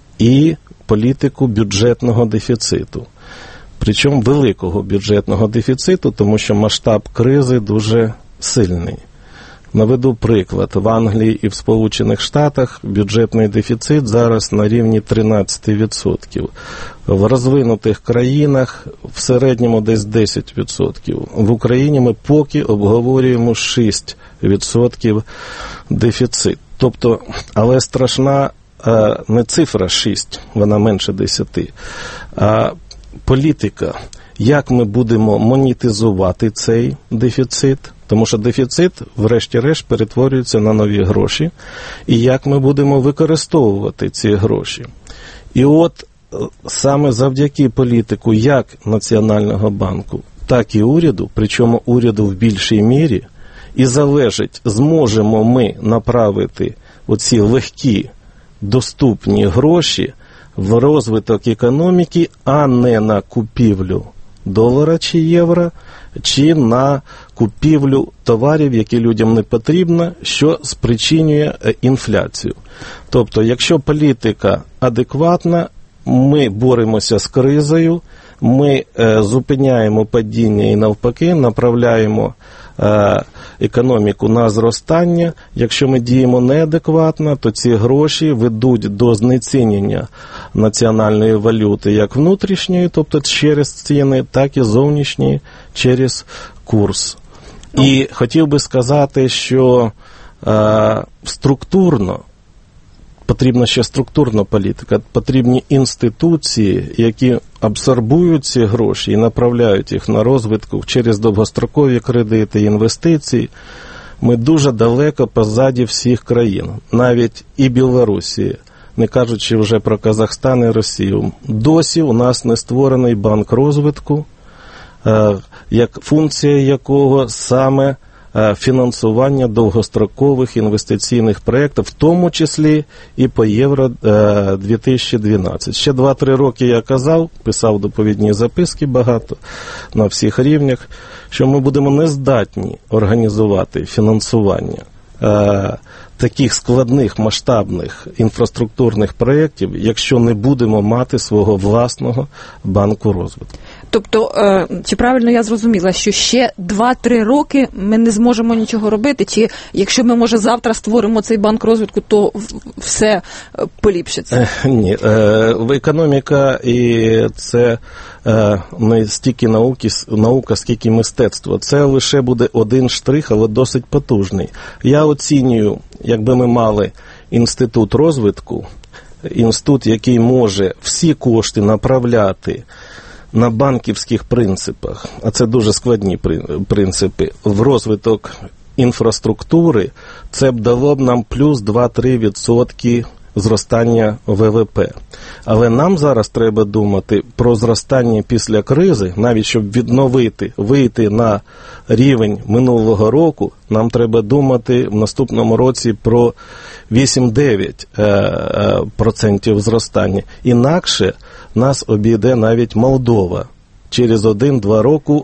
і політику бюджетного дефіциту. Причому великого бюджетного дефіциту, тому що масштаб кризи дуже сильний. Наведу приклад. В Англії і в Сполучених Штатах бюджетний дефіцит зараз на рівні тринадцять відсотків. В розвинутих країнах в середньому десь десять відсотків. В Україні ми поки обговорюємо шість відсотків дефіцит. Тобто, але страшна не цифра шість, вона менше десяти, а політика, як ми будемо монетизувати цей дефіцит, тому що дефіцит, врешті-решт, перетворюється на нові гроші, і як ми будемо використовувати ці гроші. І от саме завдяки політику як Національного банку, так і уряду, причому уряду в більшій мірі, і залежить, зможемо ми направити оці легкі, доступні гроші в розвиток економіки, а не на купівлю долара чи євро, чи на купівлю товарів, які людям не потрібно, що спричинює інфляцію. Тобто, якщо політика адекватна, ми боремося з кризою, ми е, зупиняємо падіння і навпаки направляємо е, економіку на зростання. Якщо ми діємо неадекватно, то ці гроші ведуть до знецінення національної валюти як внутрішньої, тобто через ціни, так і зовнішньої через курс. І хотів би сказати, що е, структурно потрібна ще структурна політика, потрібні інституції, які абсорбують ці гроші і направляють їх на розвиток через довгострокові кредити, інвестиції. Ми дуже далеко позаді всіх країн, навіть і Білорусі, не кажучи вже про Казахстан і Росію. Досі у нас не створений банк розвитку, як функція якого саме фінансування довгострокових інвестиційних проєктів, в тому числі і по Євро дві тисячі дванадцять. Ще два-три роки я казав, писав доповідні записки багато на всіх рівнях, що ми будемо нездатні організувати фінансування е, таких складних, масштабних інфраструктурних проєктів, якщо не будемо мати свого власного банку розвитку. Тобто, чи правильно я зрозуміла, що ще два-три роки ми не зможемо нічого робити, чи якщо ми, може, завтра створимо цей банк розвитку, то все поліпшиться? Ні, економіка і це не стільки науки, наука, скільки мистецтво. Це лише буде один штрих, але досить потужний. Я оцінюю, якби ми мали інститут розвитку, інститут, який може всі кошти направляти на банківських принципах, а це дуже складні принципи, в розвиток інфраструктури, це б дало б нам плюс два-три відсотки зростання ВВП. Але нам зараз треба думати про зростання після кризи, навіть щоб відновити, вийти на рівень минулого року, нам треба думати в наступному році про вісім-дев'ять відсотків зростання. Інакше нас обійде навіть Молдова через один-два роки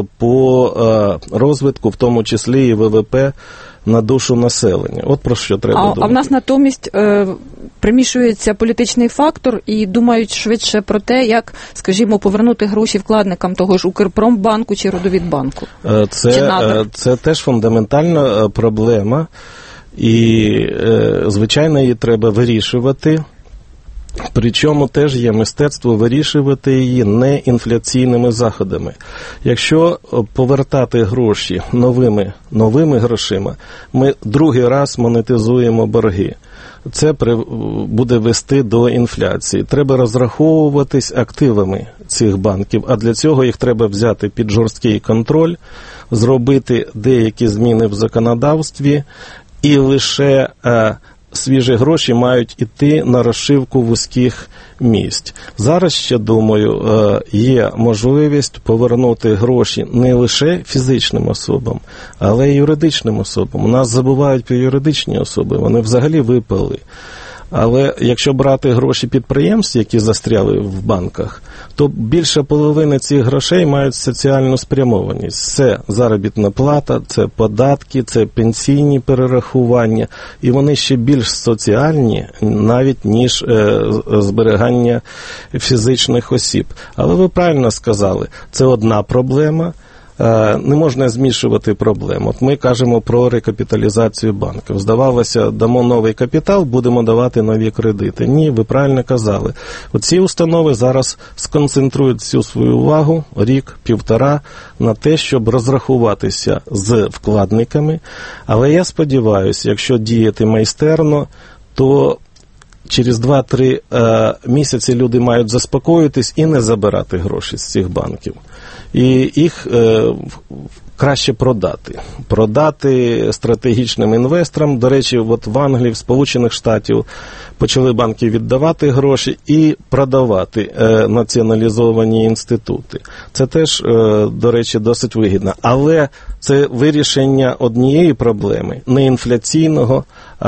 по розвитку, в тому числі і ВВП на душу населення. От про що треба а, думати. А в нас натомість е, примішується політичний фактор і думають швидше про те, як, скажімо, повернути гроші вкладникам того ж Укрпромбанку чи Родовідбанку. Це, це теж фундаментальна проблема, і, е, звичайно, її треба вирішувати. Причому теж є мистецтво вирішувати її не інфляційними заходами. Якщо повертати гроші новими, новими грошима, ми другий раз монетизуємо борги. Це буде вести до інфляції. Треба розраховуватись активами цих банків, а для цього їх треба взяти під жорсткий контроль, зробити деякі зміни в законодавстві і лише свіжі гроші мають іти на розшивку вузьких місць. Зараз ще, думаю, є можливість повернути гроші не лише фізичним особам, але й юридичним особам. У нас забувають про юридичні особи, вони взагалі випали. Але якщо брати гроші підприємств, які застряли в банках, то більше половини цих грошей мають соціальну спрямованість. Це заробітна плата, це податки, це пенсійні перерахування. І вони ще більш соціальні, навіть, ніж е, зберігання фізичних осіб. Але ви правильно сказали, це одна проблема. Не можна змішувати проблем. От ми кажемо про рекапіталізацію банків. Здавалося, дамо новий капітал, будемо давати нові кредити. Ні, ви правильно казали. Оці установи зараз сконцентрують всю свою увагу, рік, півтора, на те, щоб розрахуватися з вкладниками. Але я сподіваюся, якщо діяти майстерно, то через два-три е, місяці люди мають заспокоїтись і не забирати гроші з цих банків. І їх е, краще продати. Продати стратегічним інвесторам. До речі, от в Англії, в Сполучених Штатів почали банки віддавати гроші і продавати е, націоналізовані інститути. Це теж, е, до речі, досить вигідно. Але це вирішення однієї проблеми, не інфляційного, а,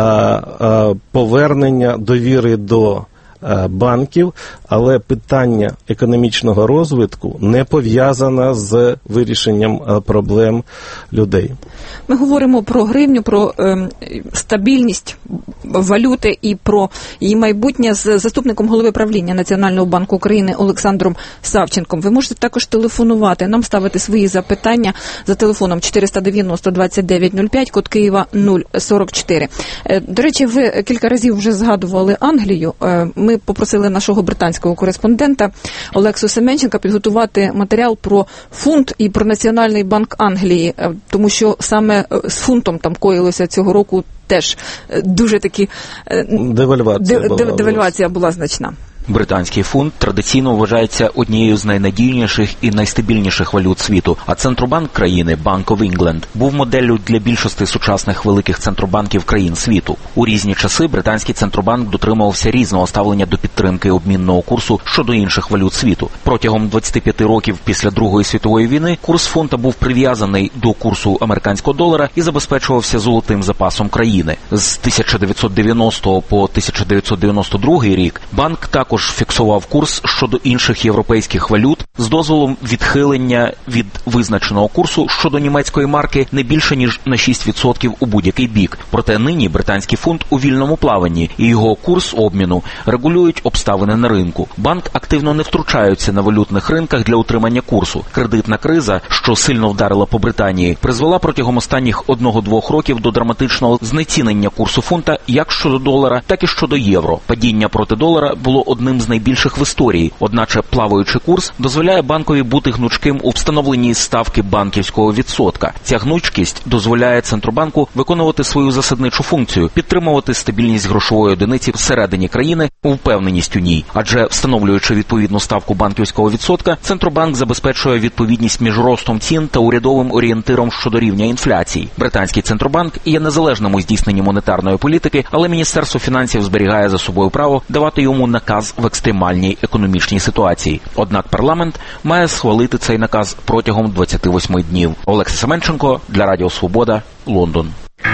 а повернення довіри до банків, але питання економічного розвитку не пов'язане з вирішенням проблем людей. Ми говоримо про гривню, про е, стабільність валюти і про її майбутнє з заступником голови правління Національного банку України Олександром Савченком. Ви можете також телефонувати, нам ставити свої запитання за телефоном чотириста дев'яносто двадцять дев'ять нуль п'ять, код Києва нуль сорок чотири. Е, до речі, ви кілька разів вже згадували Англію. Е, ми попросили нашого британського кореспондента Олексу Семенченка підготувати матеріал про фунт і про Національний банк Англії, тому що саме з фунтом там коїлося цього року теж дуже таки девальвація, де, була, девальвація була значна. Британський фунт традиційно вважається однією з найнадійніших і найстабільніших валют світу, а Центробанк країни, Bank of England, був моделлю для більшості сучасних великих центробанків країн світу. У різні часи британський Центробанк дотримувався різного ставлення до підтримки обмінного курсу щодо інших валют світу. Протягом двадцяти п'яти років після Другої світової війни курс фунта був прив'язаний до курсу американського долара і забезпечувався золотим запасом країни. З тисяча дев'ятсот дев'яностого по тисяча дев'ятсот дев'яносто другий рік банк також фіксував курс щодо інших європейських валют з дозволом відхилення від визначеного курсу щодо німецької марки не більше, ніж на шість відсотків у будь-який бік. Проте нині британський фунт у вільному плаванні, і його курс обміну регулюють обставини на ринку. Банк активно не втручається на валютних ринках для утримання курсу. Кредитна криза, що сильно вдарила по Британії, призвела протягом останніх одного-двох років до драматичного знецінення курсу фунта як щодо долара, так і щодо євро. Падіння проти долара було одним з найбільших в історії, одначе плаваючий курс дозволяє банкові бути гнучким у встановленні ставки банківського відсотка. Ця гнучкість дозволяє Центробанку виконувати свою засадничу функцію – підтримувати стабільність грошової одиниці всередині країни, впевненість у ній. Адже, встановлюючи відповідну ставку банківського відсотка, Центробанк забезпечує відповідність між ростом цін та урядовим орієнтиром щодо рівня інфляції. Британський Центробанк є незалежним у здійсненні монетарної політики, але Міністерство фінансів зберігає за собою право давати йому наказ в екстремальній економічній ситуації. Однак парламент має схвалити цей наказ протягом двадцяти восьми днів. Олекса Семенченко для Радіо Свобода, Лондон.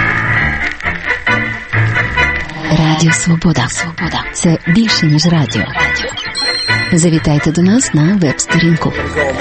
Радіо Свобода. Свобода. Це більше, ніж радіо. Завітайте до нас на веб-сторінку.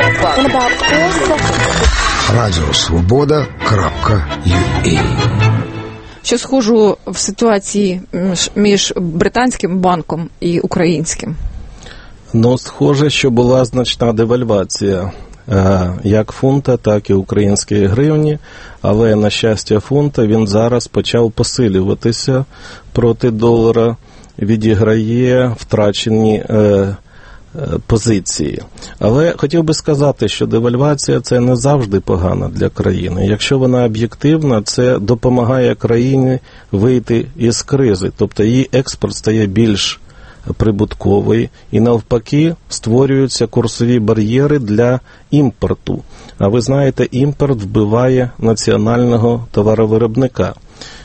радіо свобода крапка ю а. Що схожу в ситуації між британським банком і українським? Ну, схоже, що була значна девальвація як фунта, так і української гривні, але, на щастя, фунта, він зараз почав посилюватися проти долара, відіграє втрачені е, позиції. Але хотів би сказати, що девальвація – це не завжди погано для країни. Якщо вона об'єктивна, це допомагає країні вийти із кризи, тобто її експорт стає більш прибутковий і навпаки створюються курсові бар'єри для імпорту. А ви знаєте, імпорт вбиває національного товаровиробника.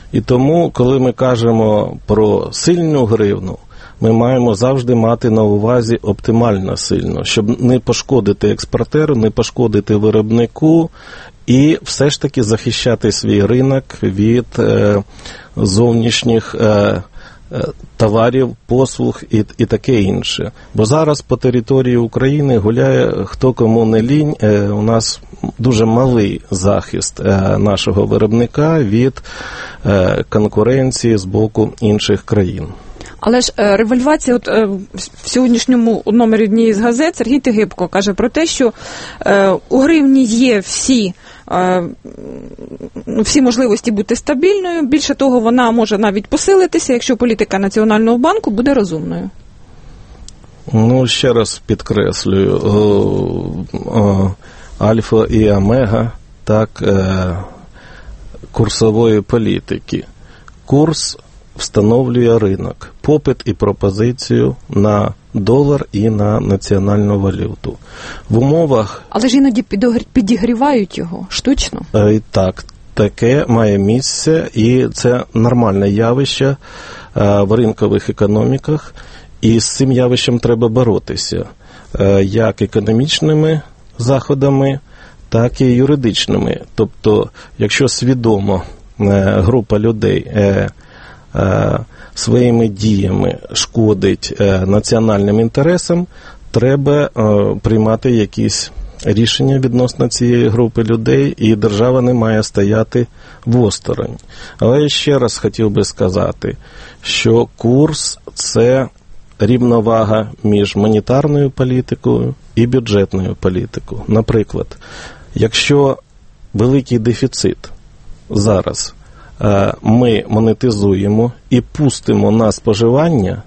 І тому, коли ми кажемо про сильну гривну, ми маємо завжди мати на увазі оптимально сильно, щоб не пошкодити експортеру, не пошкодити виробнику і все ж таки захищати свій ринок від е, зовнішніх е, товарів, послуг і, і таке інше. Бо зараз по території України гуляє хто кому не лінь. Е, у нас дуже малий захист е, нашого виробника від е, конкуренції з боку інших країн. Але ж е, револьвація, от е, в сьогоднішньому номері однієї з газет Сергій Тигибко каже про те, що е, у гривні є всі, е, всі можливості бути стабільною. Більше того, вона може навіть посилитися, якщо політика Національного банку буде розумною. Ну, ще раз підкреслюю, о, о, альфа і омега, так, е, курсової політики. Курс встановлює ринок, попит і пропозицію на долар і на національну валюту. В умовах... Але ж іноді підігрівають його штучно. І так, таке має місце, і це нормальне явище в ринкових економіках, і з цим явищем треба боротися, як економічними заходами, так і юридичними. Тобто, якщо свідомо група людей своїми діями шкодить національним інтересам, треба приймати якісь рішення відносно цієї групи людей, і держава не має стояти осторонь. Але я ще раз хотів би сказати, що курс – це рівновага між монетарною політикою і бюджетною політикою. Наприклад, якщо великий дефіцит зараз ми монетизуємо і пустимо на споживання,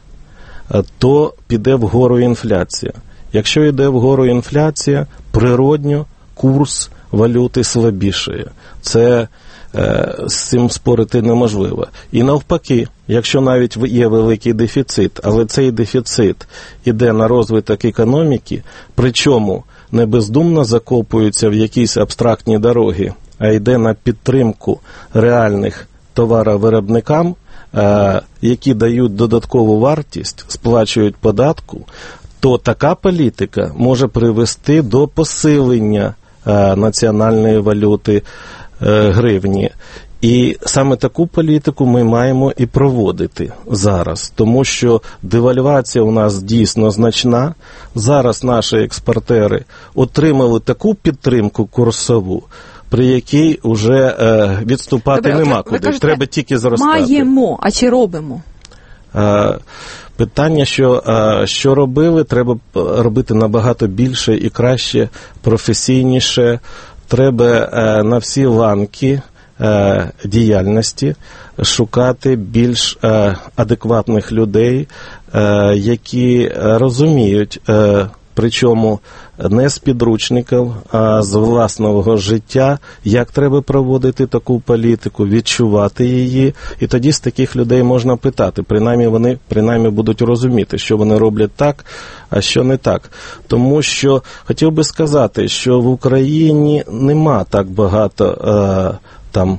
то піде вгору інфляція. Якщо йде вгору інфляція, природньо курс валюти слабішає. Це е, з цим спорити неможливо. І навпаки, якщо навіть є великий дефіцит, але цей дефіцит іде на розвиток економіки, причому не бездумно закопуються в якісь абстрактні дороги, а йде на підтримку реальних товаровиробникам, е, які дають додаткову вартість, сплачують податку, то така політика може привести до посилення е, національної валюти е, гривні. І саме таку політику ми маємо і проводити зараз, тому що девальвація у нас дійсно значна. Зараз наші експортери отримали таку підтримку курсову, при якій вже е, відступати Добре, нема куди. Кажете, треба тільки зростати. Маємо, а чи робимо? Е, питання, що, е, що робили, треба робити набагато більше і краще, професійніше. Треба е, на всі ланки е, діяльності шукати більш е, адекватних людей, е, які розуміють, е, причому не з підручників, а з власного життя, як треба проводити таку політику, відчувати її. І тоді з таких людей можна питати. Принаймні вони принаймні будуть розуміти, що вони роблять так, а що не так. Тому що хотів би сказати, що в Україні нема так багато е, там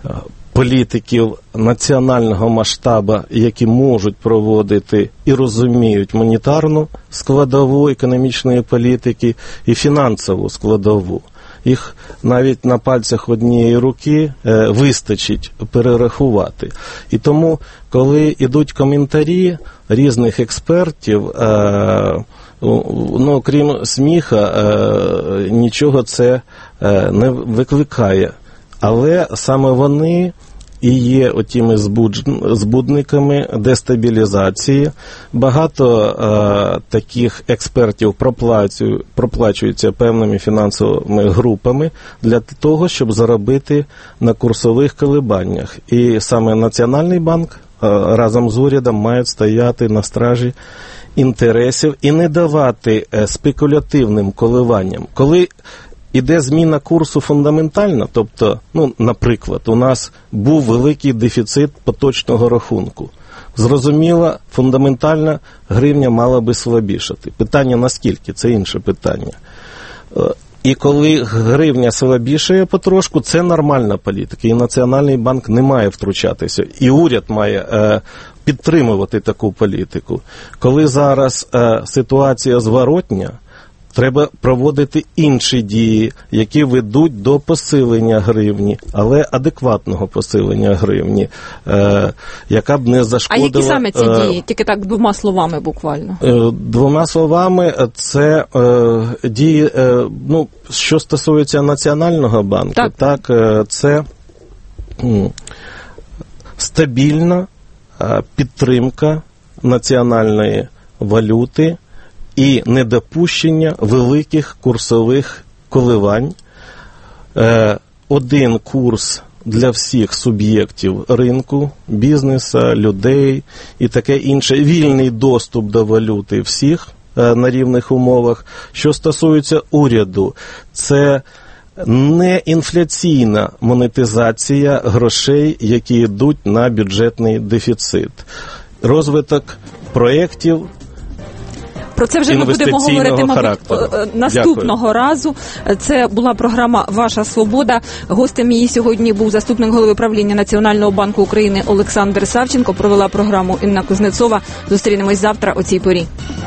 політиків національного масштабу, які можуть проводити і розуміють монетарну складову економічної політики і фінансову складову. Їх навіть на пальцях однієї руки е, вистачить перерахувати. І тому, коли йдуть коментарі різних експертів, е, ну, крім сміха, е, нічого це е, не викликає. Але саме вони і є отими збудниками дестабілізації. Багато е, таких експертів проплачують, проплачуються певними фінансовими групами для того, щоб заробити на курсових коливаннях. І саме Національний банк е, разом з урядом має стояти на стражі інтересів і не давати е, спекулятивним коливанням. Коли іде зміна курсу фундаментально, тобто, ну, наприклад, у нас був великий дефіцит поточного рахунку. Зрозуміло, фундаментально гривня мала би слабішати. Питання наскільки – це інше питання. І коли гривня слабішає потрошку, це нормальна політика. І Національний банк не має втручатися. І уряд має е, підтримувати таку політику. Коли зараз е, ситуація зворотня, треба проводити інші дії, які ведуть до посилення гривні, але адекватного посилення гривні, е, яка б не зашкодила... А які саме ці е, дії? Тільки так двома словами буквально. Е, двома словами, це е, дії, е, ну, що стосується Національного банку, так, так е, це м, стабільна е, підтримка національної валюти і недопущення великих курсових коливань. Е, один курс для всіх суб'єктів ринку, бізнеса, людей і таке інше. Вільний доступ до валюти всіх е, на рівних умовах. Що стосується уряду, це не інфляційна монетизація грошей, які йдуть на бюджетний дефіцит. Розвиток проєктів. Про це вже ми будемо говорити, мабуть, наступного Дякую. разу. Це була програма «Ваша свобода». Гостем її сьогодні був заступник голови правління Національного банку України Олександр Савченко. Провела програму Інна Кузнецова. Зустрінемось завтра о цій порі.